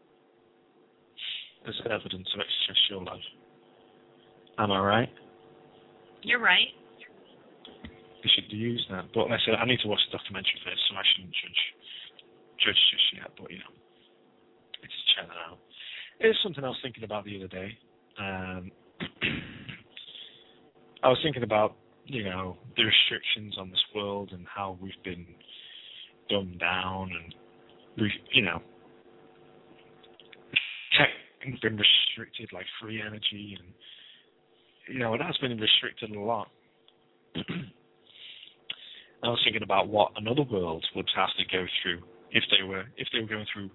B: as evidence of extraterrestrial life? Am I right?
D: You're right.
B: They should use that. But like I said, I need to watch the documentary first, so I shouldn't judge just yet. But, let's check that out. It's something I was thinking about the other day. I was thinking about, the restrictions on this world and how we've been dumbed down and, tech has been restricted, like free energy, and, it has been restricted a lot. I was thinking about what another world would have to go through if they were going through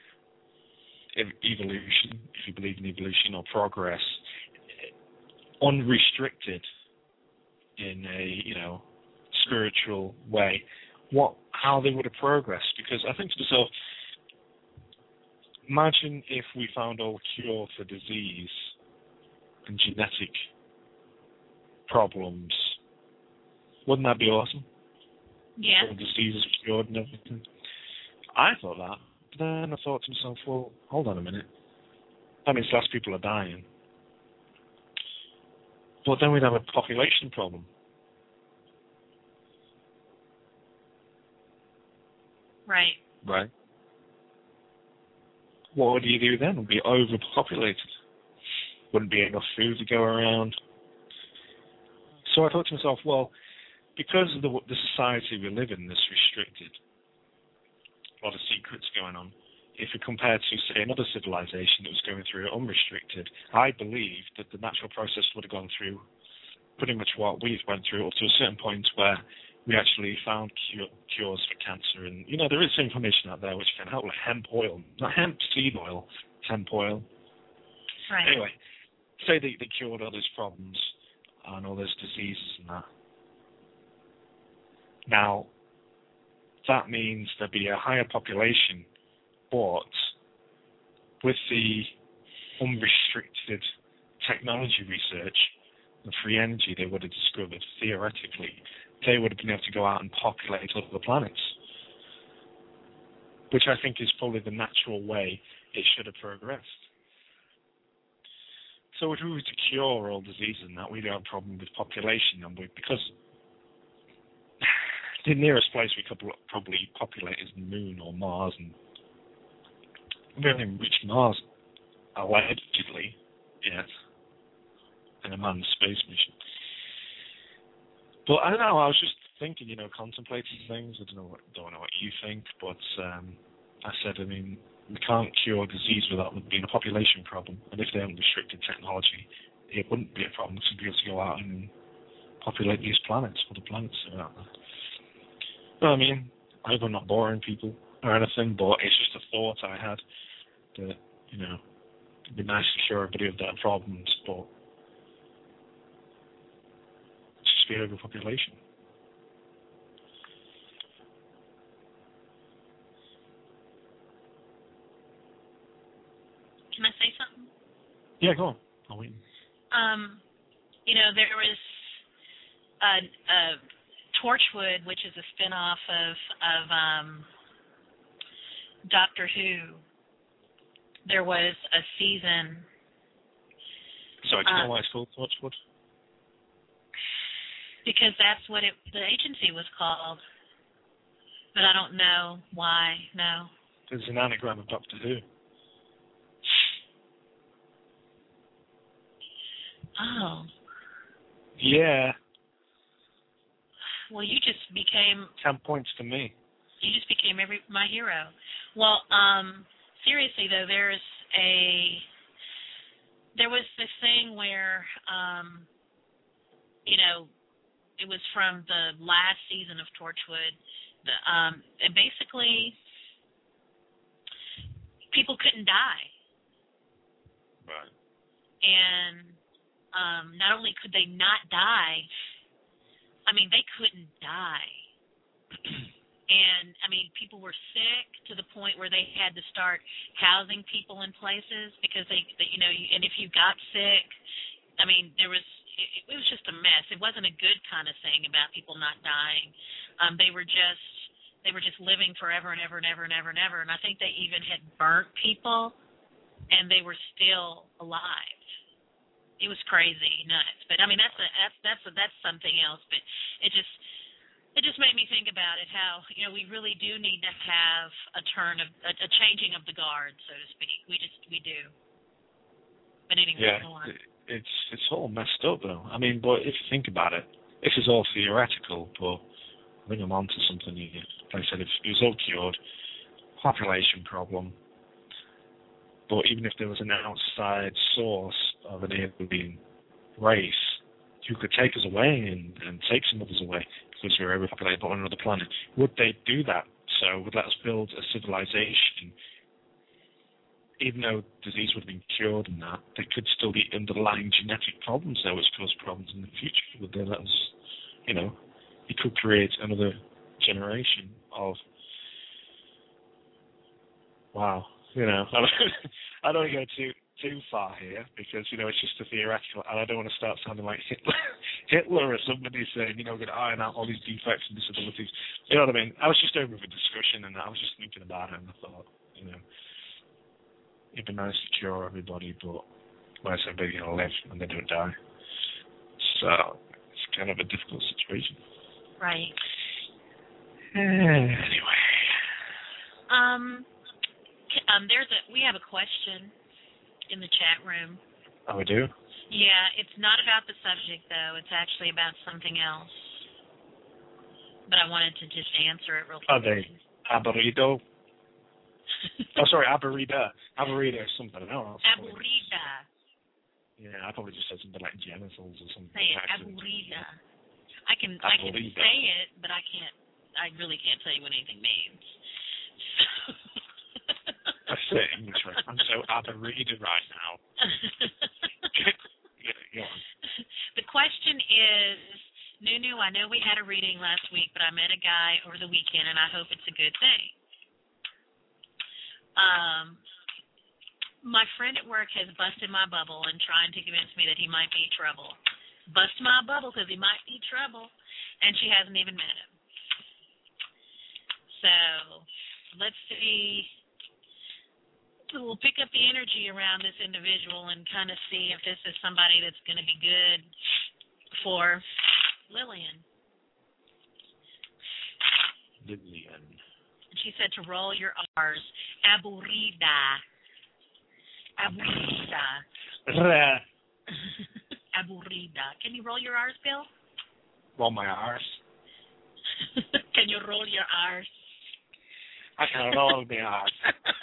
B: evolution, if you believe in evolution or progress, unrestricted in a spiritual way, how they would have progressed. Because I think to myself, imagine if we found a cure for disease and genetic problems. Wouldn't that be awesome?
D: Yeah.
B: All diseases cured and everything. I thought that. But then I thought to myself, well, hold on a minute. That means less people are dying. But then we'd have a population problem.
D: Right.
B: Right. What would you do then? It would be overpopulated. Wouldn't be enough food to go around. So I thought to myself, well, because of the society we live in that's restricted, a lot of secrets going on, if we compare to, say, another civilization that was going through it unrestricted, I believe that the natural process would have gone through pretty much what we've went through up to a certain point where we actually found cures for cancer. And, there is information out there which can help, like hemp oil. Not hemp seed oil, hemp oil.
D: Right.
B: Anyway, say they cured all those problems and all those diseases and that. Now, that means there'd be a higher population, but with the unrestricted technology research and free energy they would have discovered, theoretically, they would have been able to go out and populate other planets, which I think is probably the natural way it should have progressed. So if we were to cure all diseases and that, we'd have a problem with population, and because the nearest place we could probably populate is the Moon or Mars, and we haven't even reached Mars, allegedly, yet, in a manned space mission. But I don't know, I was just thinking, contemplating things. I don't know what you think, but I said, we can't cure disease without there being a population problem. And if they haven't restricted technology, it wouldn't be a problem to be able to go out and populate these planets, other planets are out there. Well, I hope I'm not boring people or anything, but it's just a thought I had that, it'd be nice to cure everybody of their problems, but it's just the overpopulation.
D: Can I say something?
B: Yeah, go on. I'll wait.
D: There was Torchwood, which is a spinoff of Doctor Who, there was a season.
B: Sorry, do you know why it's called Torchwood?
D: Because that's what the agency was called. But I don't know why, no.
B: It's an anagram of Doctor Who.
D: Oh.
B: Yeah.
D: Well, you just became...
B: 10 points to me.
D: You just became my hero. Well, seriously, though, there was this thing where, it was from the last season of Torchwood. And basically, people couldn't die.
B: Right.
D: And not only could they not die, they couldn't die. And, people were sick to the point where they had to start housing people in places because and if you got sick, it was just a mess. It wasn't a good kind of thing about people not dying. They were just living forever and ever and ever and ever and ever. And I think they even had burnt people, and they were still alive. It was crazy, nuts. But that's something else. But it just made me think about it, how we really do need to have a changing of the guard, so to speak. We do. But anyway,
B: yeah,
D: go on.
B: It's all messed up though. But if you think about it, this is all theoretical, but I think I'm onto something here. Like I said, if it was all cured, population problem. But even if there was an outside source of an alien race who could take us away and take some of us away because we were overpopulated on another planet, would they do that? So would let us build a civilization, even though disease would have been cured and that, there could still be underlying genetic problems there which cause problems in the future. Would they let us, it could create another generation of, wow, I don't want to go too far here because, it's just a theoretical, and I don't want to start sounding like Hitler or somebody saying, we're going to iron out all these defects and disabilities. You know what I mean? I was just over the discussion, and I was just thinking about it, and I thought, it'd be nice to cure everybody, but where's everybody going to live when they don't die? So it's kind of a difficult situation.
D: Right.
B: Anyway.
D: We have a question in the chat room.
B: Oh, we do?
D: Yeah, it's not about the subject, though. It's actually about something else. But I wanted to just answer it real quick.
B: Are they Aborido? Aborida. Aborida or something else.
D: Aborida.
B: Yeah, I probably just said something like genitals or something.
D: Say it, Aborida. I can say it, but I really can't tell you what anything means.
B: I say English right. I'm so Aborida right now. Go on.
D: The question is, Nunu, I know we had a reading last week, but I met a guy over the weekend, and I hope it's a good thing. My friend at work has busted my bubble and trying to convince me that he might be trouble. Bust my bubble because he might be trouble, and she hasn't even met him. So let's see. We'll pick up the energy around this individual and kind of see if this is somebody that's going to be good for Lillian. She said to roll your R's. Aburrida. Aburrida. Can you roll your R's, Bill?
B: Roll my R's.
D: Can you roll your R's?
B: I can roll my R's.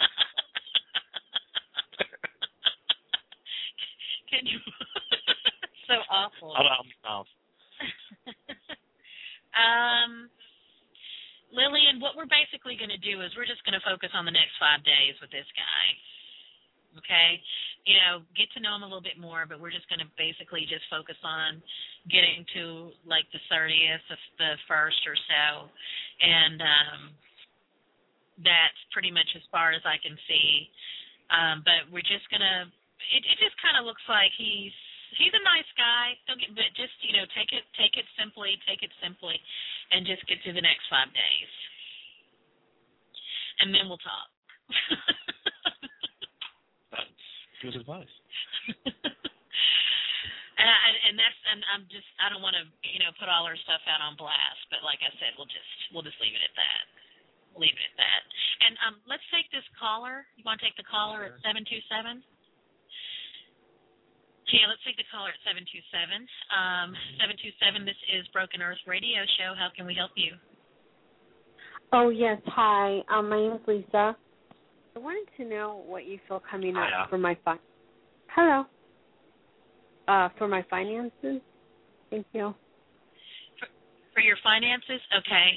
D: Can you? So awful.
B: Allow me now.
D: Lillian, what we're basically going to do is we're just going to focus on the next 5 days with this guy. Okay? Get to know him a little bit more, but we're just going to basically just focus on getting to like the 30th of the 1st or so. And that's pretty much as far as I can see. But we're just going to, it just kind of looks like he's he's a nice guy. Don't get, but just take it simply, and just get through the next 5 days, and then we'll talk.
B: That's good advice.
D: And I don't want to put all our stuff out on blast, but like I said, we'll just leave it at that. And let's take this caller. You want to take the caller at 727? Yeah, let's take the caller at 727. 727, this is Broken Earth Radio Show. How can we help you?
K: Oh, yes. Hi. My name is Lisa. I wanted to know what you feel coming up for my for my finances. Thank you.
D: For your finances? Okay.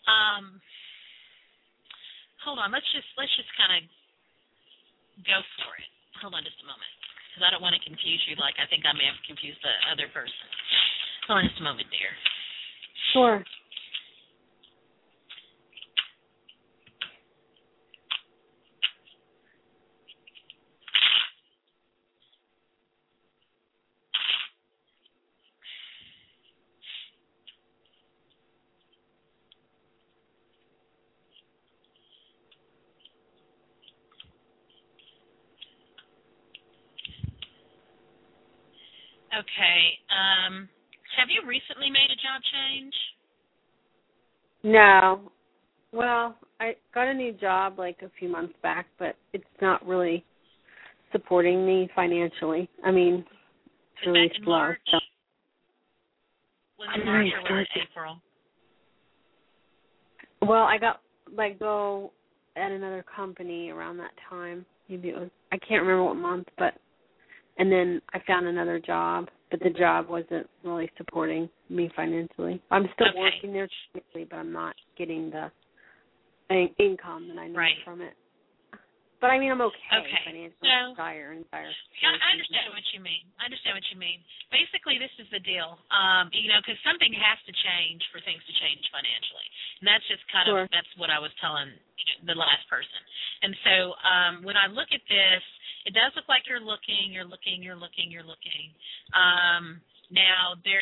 D: Hold on. Let's just kind of go for it. Hold on just a moment. Because I don't want to confuse you like I think I may have confused the other person. Hold on just a moment, dear.
K: Sure.
D: Okay. Have you recently made a job change?
K: No. Well, I got a new job like a few months back, but it's not really supporting me financially. I mean, it's really slow.
D: March? Was it March or was it April?
K: Well, I got let go at another company around that time. Maybe it was, I can't remember what month, and then I found another job, but the job wasn't really supporting me financially. I'm still working there technically, but I'm not getting the income that I need from it. But I mean, I'm okay financially. Dire.
D: Yeah, I understand what you mean. Basically, this is the deal. Because something has to change for things to change financially, and that's just that's what I was telling the last person. And so when I look at this, it does look like you're looking. Now there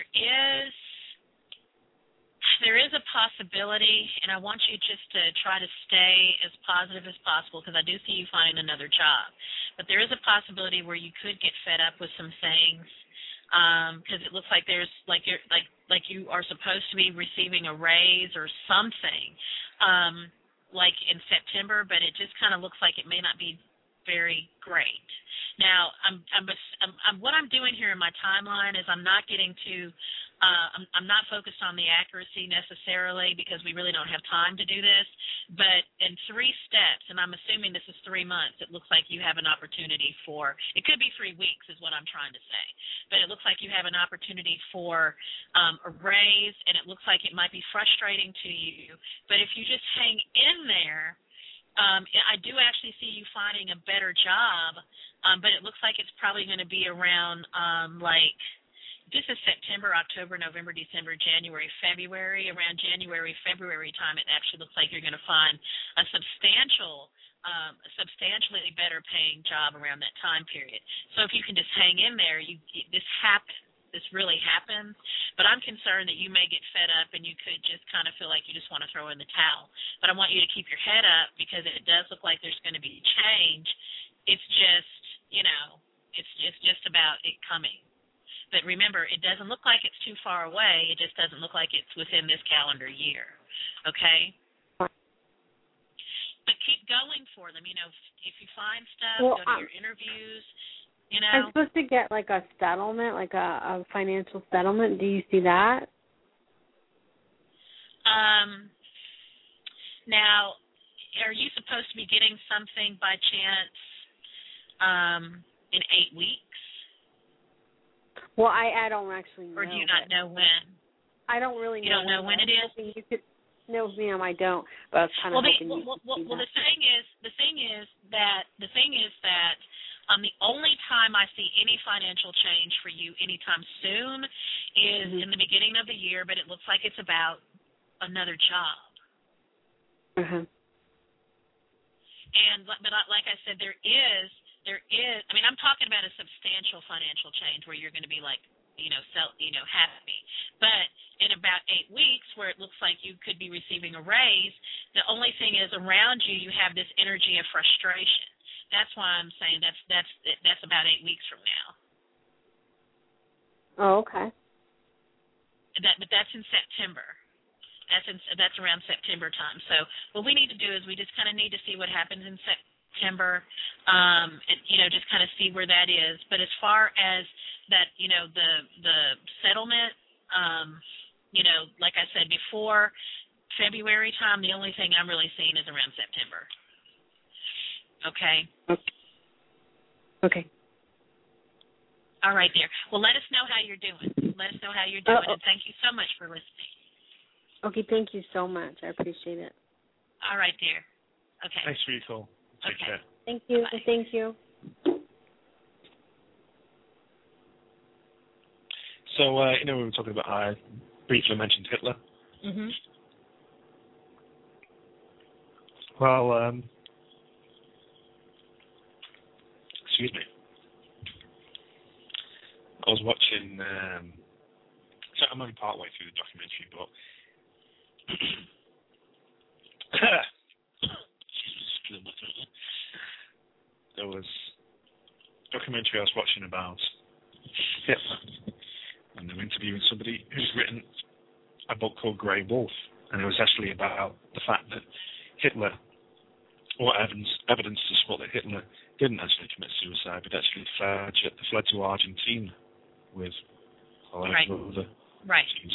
D: is a possibility, and I want you just to try to stay as positive as possible because I do see you finding another job. But there is a possibility where you could get fed up with some things because it looks like there's like you are supposed to be receiving a raise or something like in September, but it just kind of looks like it may not be very great. Now, what I'm doing here in my timeline is I'm not getting to. I'm not focused on the accuracy necessarily because we really don't have time to do this, but in 3 steps, and I'm assuming this is 3 months, it looks like you have an opportunity for, it could be 3 weeks is what I'm trying to say, but it looks like you have an opportunity for a raise, and it looks like it might be frustrating to you, but if you just hang in there, I do actually see you finding a better job, but it looks like it's probably going to be around this is September, October, November, December, January, February. Around January, February time, it actually looks like you're going to find a substantially better paying job around that time period. So if you can just hang in there, this happens. This really happens. But I'm concerned that you may get fed up and you could just kind of feel like you just want to throw in the towel. But I want you to keep your head up because it does look like there's going to be change. It's just, it's just about it coming. But remember, it doesn't look like it's too far away. It just doesn't look like it's within this calendar year. Okay? But keep going for them. If you find stuff, go to your interviews.
K: I'm supposed to get like a settlement, like a financial settlement. Do you see that?
D: Now, are you supposed to be getting something by chance in 8 weeks?
K: Well, I don't actually know.
D: Or do you not know when?
K: I don't really know.
D: You don't know when it is?
K: No, ma'am, I don't. But I was kind of hoping you could see
D: the thing is that the only time I see any financial change for you anytime soon is in the beginning of the year, but it looks like it's about another job.
K: Mm-hmm.
D: But like I said, there there is, I mean, I'm talking about a substantial financial change where you're going to be like, happy. But in about 8 weeks, where it looks like you could be receiving a raise, the only thing is around you, you have this energy of frustration. That's why I'm saying that's about 8 weeks from now.
K: Oh, okay.
D: But that's in September. That's around September time. So what we need to do is we just kind of need to see what happens in September, and just kind of see where that is. But as far as that, the settlement, like I said before, February time, the only thing I'm really seeing is around September. Okay.
K: Okay.
D: All right, dear. Well, let us know how you're doing. And thank you so much for listening.
K: Okay, thank you so much. I appreciate it.
D: All right, dear. Okay.
B: Thanks for your call. Take care.
K: Thank you.
D: Bye.
K: Thank you.
B: So, we were talking about, I briefly mentioned Hitler.
D: Mm-hmm.
B: Well, excuse me. I was watching, so I'm only part way through the documentary, but there was a documentary I was watching about Hitler, and they were interviewing somebody who's written a book called Grey Wolf, and it was actually about the fact that Hitler, or evidence to support that Hitler didn't actually commit suicide, but actually fled to Argentina with a lot of other teams.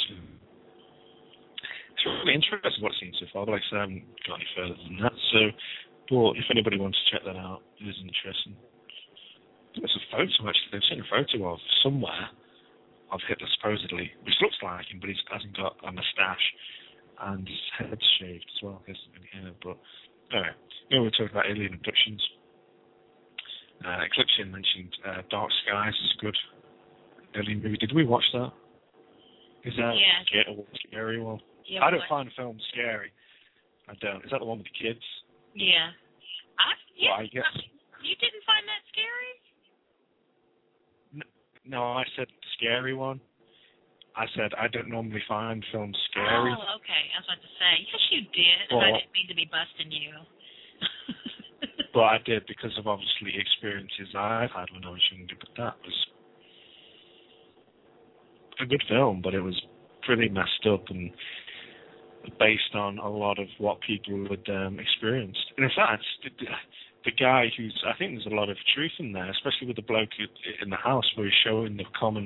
B: It's really interesting what I've seen so far, but like I said, I haven't got any further than that. So, but if anybody wants to check that out, it is interesting. There's a photo, actually. They've seen a photo of somewhere of Hitler, supposedly, which looks like him, but he hasn't got a moustache, and his head's shaved as well. He hasn't been here, but anyway, we were talking about alien abductions. Eclipse mentioned Dark Skies is a good alien movie. Did we watch that? Is that a scary one?
D: Yeah,
B: I don't find film scary. I don't. Is that the one with the kids?
D: Yeah.
B: Well, I guess.
D: You didn't find that scary?
B: No, I said scary one. I said I don't normally find films scary.
D: Oh, okay. I was about to say, yes, you did. Well, I didn't mean to be busting you.
B: But I did because of obviously experiences I've had when I was younger. But that was a good film, but it was pretty messed up and based on a lot of what people had experienced. And in fact, the guy who's, I think there's a lot of truth in there, especially with the bloke in the house where he's showing the common,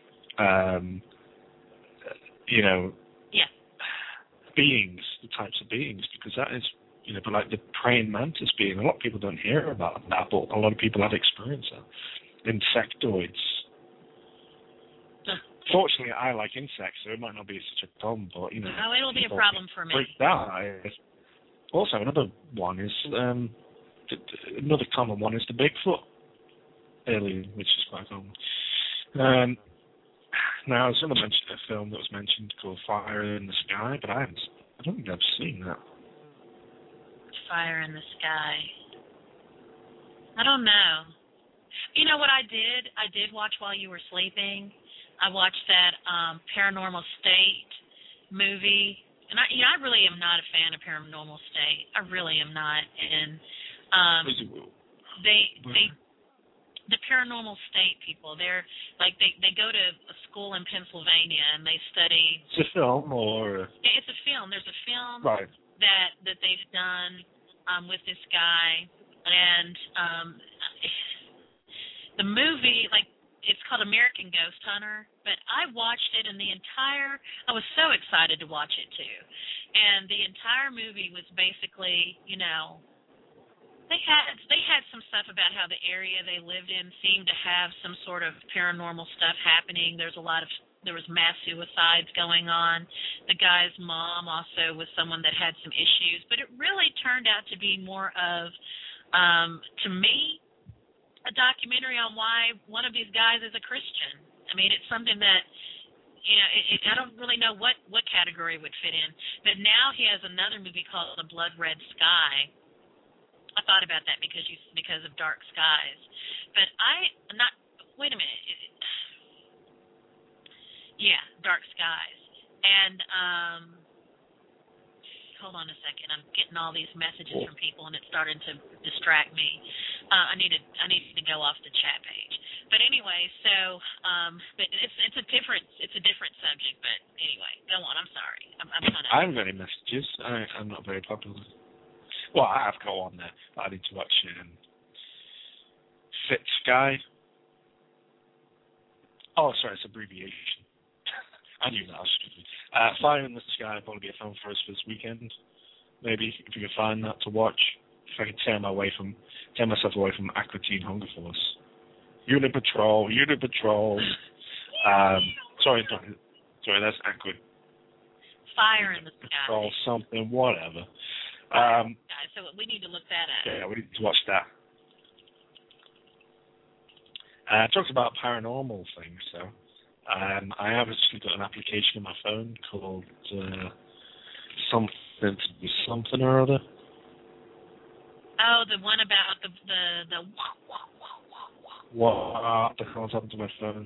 B: beings, the types of beings, because that is, but like the praying mantis being, a lot of people don't hear about that, but a lot of people have experienced that. Insectoids. Fortunately, I like insects, so it might not be such a problem, but,
D: Oh, it'll be a problem for me.
B: Also, another one is, another common one is the Bigfoot alien, which is quite common. Now, I was going to mention a film that was mentioned called Fire in the Sky, but I don't think I've seen that.
D: Fire in the Sky. I don't know. You know what I did? I did watch while you were sleeping. I watched that Paranormal State movie, and I really am not a fan of Paranormal State. I really am not. And the Paranormal State people, they're like they go to a school in Pennsylvania and they study.
B: It's a film, or
D: it's a film. There's a film that they've done with this guy, and the movie, like, it's called American Ghost Hunter, but I watched it, and I was so excited to watch it too. And the entire movie was basically, they had some stuff about how the area they lived in seemed to have some sort of paranormal stuff happening. There was mass suicides going on. The guy's mom also was someone that had some issues, but it really turned out to be more of, to me, a documentary on why one of these guys is a Christian. I mean, it's something that, I don't really know what category it would fit in. But now he has another movie called The Blood Red Sky. I thought about that because of Dark Skies, but wait a minute. Yeah, Dark Skies, and hold on a second. I'm getting all these messages from people, and it's starting to distract me. I need to go off the chat page. But anyway, so but it's a different subject. But anyway, go on. I'm sorry.
B: I haven't got any messages. I'm not very popular. Well, I have got one there. I need to watch Fit Sky. Oh, sorry, it's abbreviation. I knew that. I was stupid. Fire in the Sky will probably be a film for us for this weekend. Maybe if you can find that to watch. If I can tear myself away from Aqua Teen Hunger Force. Unit Patrol. Sorry, that's Aqua.
D: Fire in the Sky.
B: Patrol, something, whatever.
D: So we need to look that up.
B: Yeah, we need to watch that. It talks about paranormal things, so. I have actually got an application on my phone called something or other.
D: Oh, the one about the
B: What the hell's happened to my phone?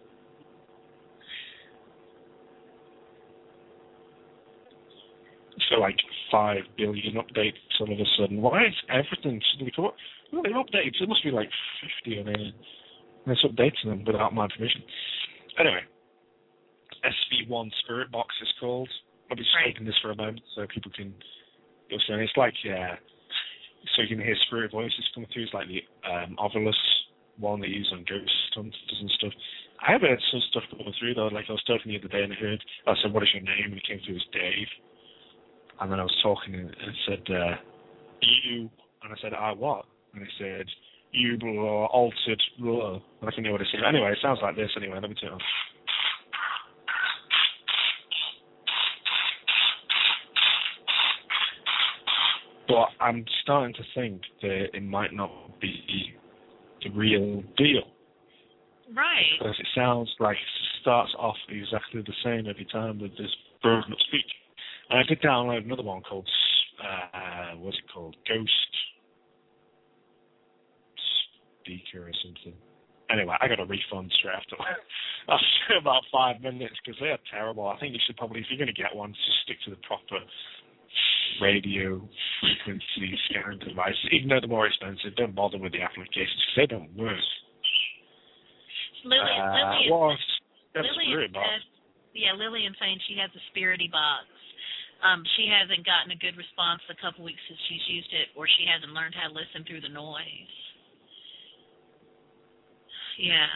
B: So like 5 billion updates all of a sudden. Why is everything suddenly come up? Well, they're updates. There must be like 50 on there. And it's updating them without my permission. Anyway, SV1 Spirit Box is called. I'll be speaking this for a moment so people can go see. It's like, so you can hear spirit voices coming through. It's like the Ovilus one they use on ghost hunters and stuff. I have heard some stuff coming through though. Like I was talking the other day and I said, "What is your name?" And it came through as Dave. And then I was talking and it said, "You," and I said, "I what?" And it said, "You blah, altered blah." And I couldn't know what it said. Anyway, it sounds like this. Anyway, let me turn it on. But I'm starting to think that it might not be the real deal.
D: Right.
B: Because it sounds like it starts off exactly the same every time with this broken up speech. And I did download another one called, what's it called? Ghost Speaker or something. Anyway, I got a refund straight after about 5 minutes because they are terrible. I think you should probably, if you're going to get one, just stick to the proper radio frequency scanning devices. Even though they're more expensive, don't bother with the applications because they don't work.
D: Lillian saying she has a Spirity box. She hasn't gotten a good response the couple weeks since she's used it, or she hasn't learned how to listen through the noise. Yeah.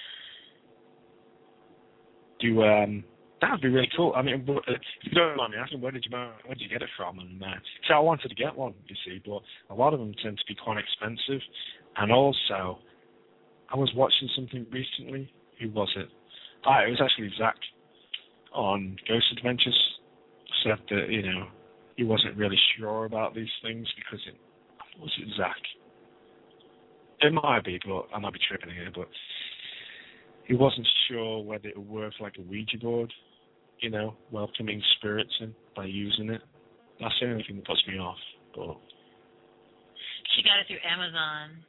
D: That would be really cool. I mean, if you don't mind me asking, where did you get it from? And so I wanted to get one, you see, but a lot of them tend to be quite expensive. And also, I was watching something recently. Who was it? It was actually Zach on Ghost Adventures. Said that he wasn't really sure about these things because was it Zach? It might be, but I might be tripping here. But he wasn't sure whether it would work like a Ouija board, welcoming spirits in by using it. That's the only thing that puts me off. But she got it through Amazon.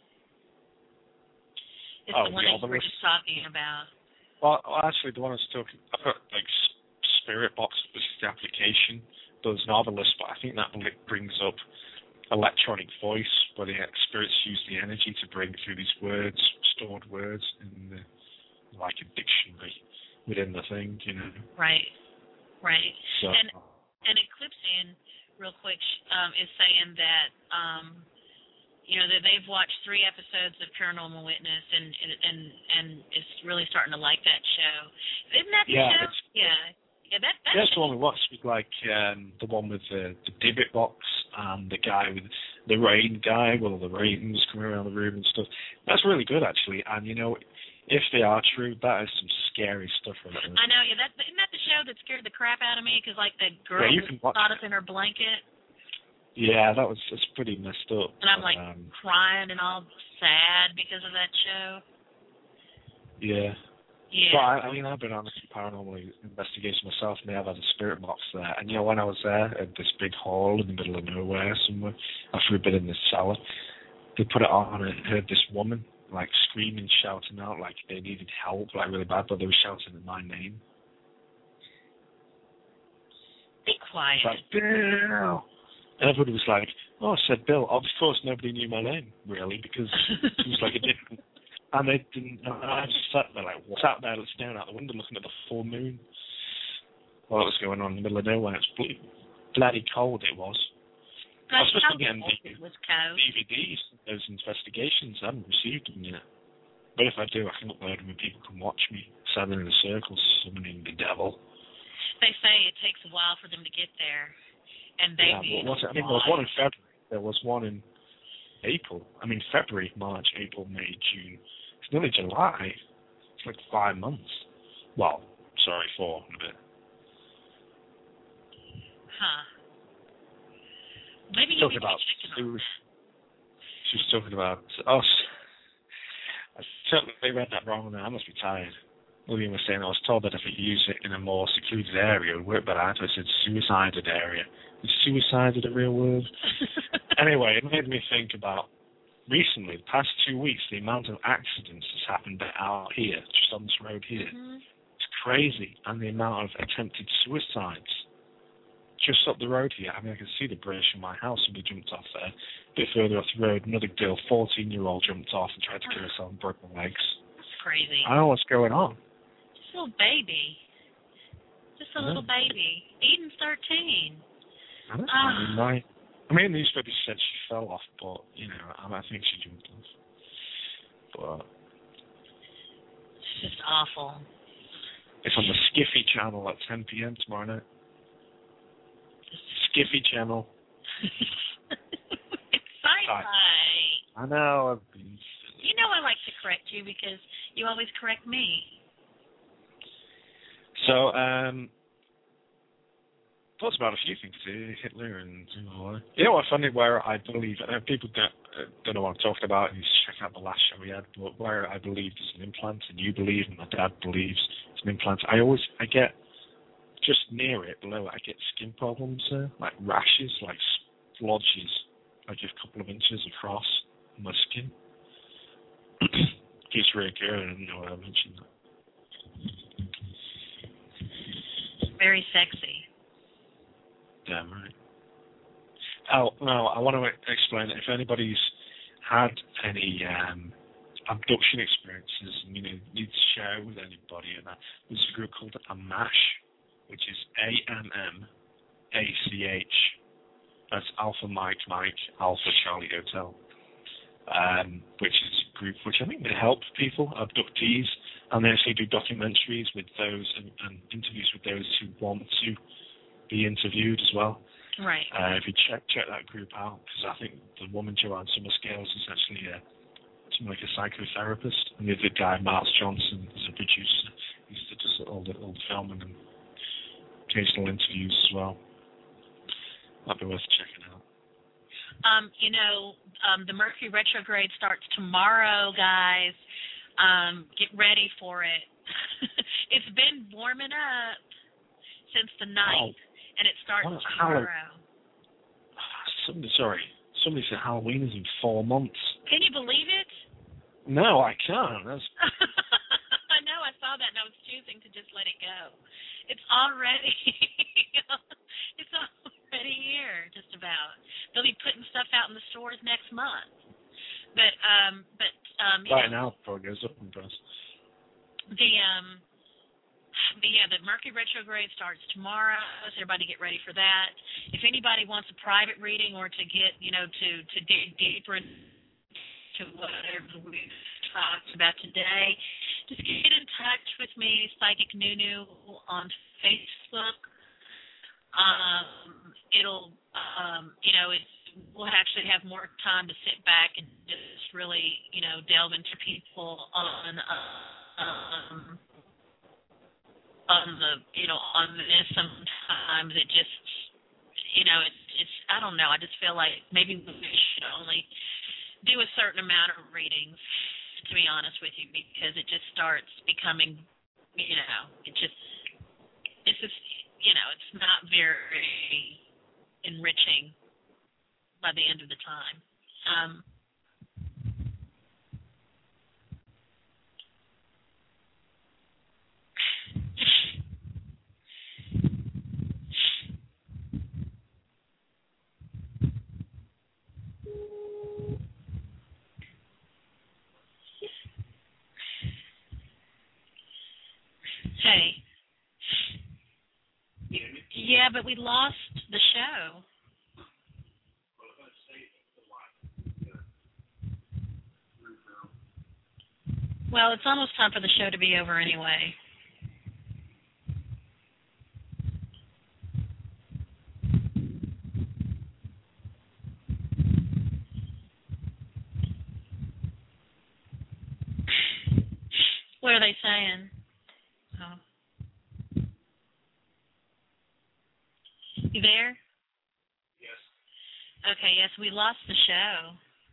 D: It's the one that you were just talking about.
B: Well, actually, the one I was talking about, like Spirit Box was the application. There's an Ovilus, but I think that brings up electronic voice, where the spirits use the energy to bring through these words, stored words, in like a dictionary within the thing,
D: Right.
B: So,
D: and Eclipse real quick, is saying that that they've watched 3 episodes of Paranormal Witness and is really starting to like that show. Isn't that the show?
B: That's the one we watched. Was like the one with the Dibbit box and the guy with the rain guy, with all the rains coming around the room and stuff. That's really good, actually. And if they are true, that is some scary stuff.
D: I know. Yeah, isn't that the show that scared the crap out of me? Because like the girl caught up in her blanket.
B: Yeah, it's pretty messed up.
D: And I'm like crying and all sad because of that show.
B: Yeah.
D: Yeah.
B: But I mean, I've been on a paranormal investigation myself, and they have had a spirit box there. And when I was there at this big hall in the middle of nowhere somewhere, after we'd been in this cellar, they put it on and I heard this woman like screaming, shouting out like they needed help, like really bad, but they were shouting my name.
D: Be quiet.
B: Like, Bill! And everybody was like, oh, I said Bill. Of course, nobody knew my name, really, because it was like a different... And they didn't... I just sat there, staring out the window, looking at the full moon while it was going on in the middle of nowhere. It's bloody cold, it was. I was supposed to be getting DVDs, those investigations. I haven't received them yet. But if I do, I can upload them and people can watch me standing in a circle summoning the devil.
D: They say it takes a while for them to get there. And they
B: there was one in February. There was one in April. I mean, February, March, April, May, June. It's nearly July. It's like 5 months. Well, sorry, 4 and a bit.
D: Huh. Maybe you
B: talking about she was talking about us. I certainly read that wrong now. I must be tired. William was saying I was told that if I use it in a more secluded area, it would work better. I said suicided area. Is suicided a real word? Anyway, it made me think about recently, the past 2 weeks, the amount of accidents that's happened out here, just on this road here. Mm-hmm. It's crazy. And the amount of attempted suicides. Just up the road here, I mean, I can see the bridge from my house, somebody jumped off there. A bit further off the road, another girl, 14-year-old, jumped off and tried to kill herself and broke her legs.
D: That's crazy.
B: I don't know what's going on.
D: Just a little baby. Just a little baby. Eden's 13.
B: I mean, the newspaper said she fell off, but, I think she jumped off. But
D: it's just awful.
B: It's on the Skiffy channel at 10 p.m. tomorrow night. Skiffy channel.
D: It's sci-fi.
B: I know.
D: I like to correct you because you always correct me.
B: So, thoughts about a few things too, Hitler and I find it where I believe, and people don't know what I'm talking about, you check out the last show we had, but where I believe there's an implant, and you believe, and my dad believes it's an implant, I get just near it, below it, I get skin problems there, like rashes, like splodges, like a couple of inches across my skin. Keeps reoccurring, I didn't know why I mentioned that.
D: Very sexy.
B: Damn right. Oh, no, I want to explain that if anybody's had any abduction experiences and need to share with anybody, and there's a group called AMACH, which is AMMACH. That's Alpha Mike Alpha Charlie Hotel, which is a group which I think they help people, abductees, and they actually do documentaries with those and interviews with those who want to be interviewed as well.
D: Right.
B: If you check that group out, because I think the woman Joanne Summerscales is actually something like a psychotherapist, and the other guy, Miles Johnson, is a producer. He used to do all the filming and occasional interviews as well. Might be worth checking out.
D: The Mercury retrograde starts tomorrow, guys. Get ready for it. It's been warming up since the 9th, and it starts tomorrow.
B: Somebody said Halloween is in 4 months.
D: Can you believe it?
B: No, I can't.
D: I know, I saw that, and I was choosing to just let it go. It's already here, just about. They'll be putting stuff out in the stores next month. But
B: right now, before it goes up in price.
D: The Mercury retrograde starts tomorrow, so everybody get ready for that. If anybody wants a private reading or to get, to dig deeper into whatever we've talked about today, just get in touch with me, Psychic Nunu, on Facebook. We'll actually have more time to sit back and just really, delve into people on this. Sometimes it just, it's I don't know. I just feel like maybe we should only do a certain amount of readings, to be honest with you, because it just starts becoming it's just, it's not very enriching by the end of the time. Hey. Yeah, but we lost the show. Well, it's almost time for the show to be over anyway. What are they saying? Oh. You there?
B: Yes.
D: Okay, yes, we lost the show.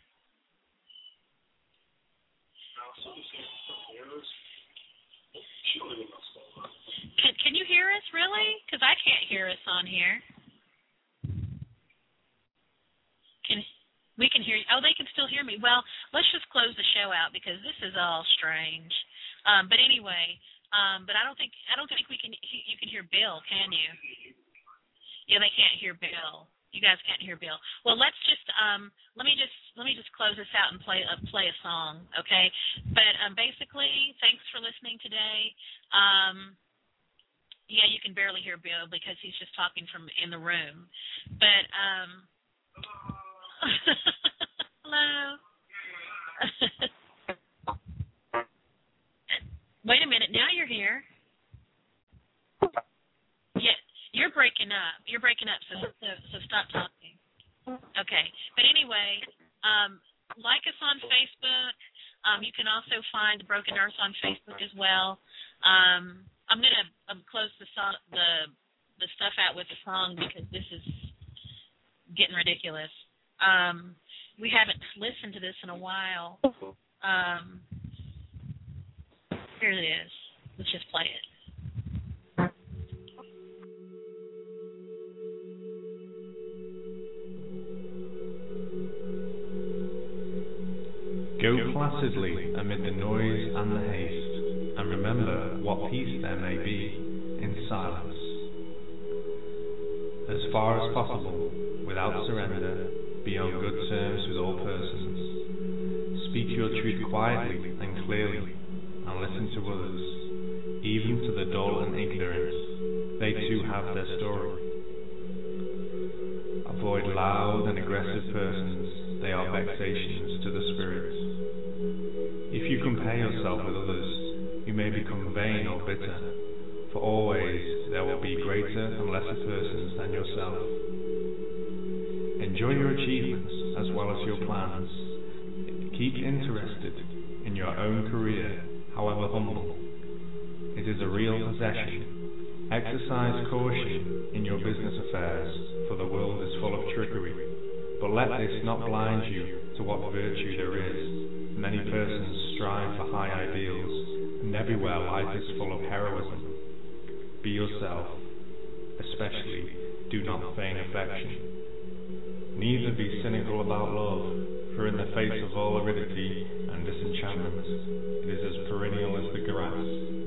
D: Can you hear us, really? Because I can't hear us on here. We can hear you. Oh, they can still hear me. Well, let's just close the show out because this is all strange. But anyway, but I don't think we can. You can hear Bill, can you? Yeah, they can't hear Bill. You guys can't hear Bill. Well, let's just let me just close this out and play a song, okay? But basically, thanks for listening today. Yeah, you can barely hear Bill because he's just talking from in the room. But hello. Wait a minute. Now you're here. Yeah. You're breaking up. So stop talking. Okay. But anyway, like us on Facebook. You can also find Broken Earth on Facebook as well. I'm gonna close the stuff out with the song because this is getting ridiculous. We haven't listened to this in a while. Here it is. Let's just play it.
L: Go placidly amid the noise and the haste, and remember what peace there may be in silence. As far as possible, without surrender, be on good terms with all persons. Speak your truth quietly and clearly, and listen to others, even to the dull and ignorant. They too have their story. Avoid loud and aggressive persons, they are vexations to the spirit. If you compare yourself with others, you may become vain or bitter, for always there will be greater and lesser persons than yourself. Enjoy your achievements as well as your plans. Keep interested in your own career, however humble. It is a real possession. Exercise caution in your business affairs, for the world is full of trickery. But let this not blind you to what virtue there is. Many persons strive for high ideals, and everywhere life is full of heroism. Be yourself, especially do not feign affection. Neither be cynical about love, for in the face of all aridity and disenchantment, it is as perennial as the grass.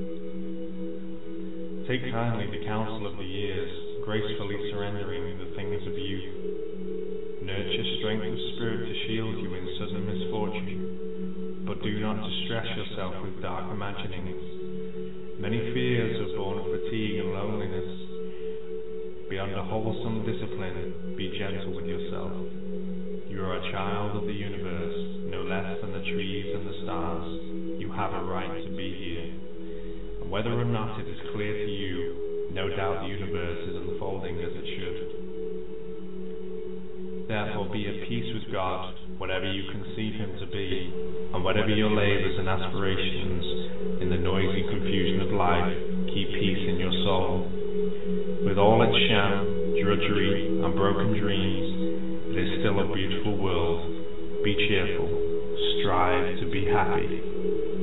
L: Take kindly the counsel of the years, gracefully surrendering the things of youth. Nurture strength of spirit to shield you in sudden misfortune. But do not distress yourself with dark imaginings. Many fears are born of fatigue and loneliness. Beyond a wholesome discipline, be gentle with yourself. You are a child of the universe, no less than the trees and the stars. You have a right to be here. And whether or not it is clear to you, no doubt the universe is unfolding as it should. Therefore be at peace with God, whatever you conceive Him to be, and whatever your labors and aspirations in the noisy confusion of life, keep peace in your soul. With all its sham, drudgery, and broken dreams, it is still a beautiful world. Be cheerful, strive to be happy.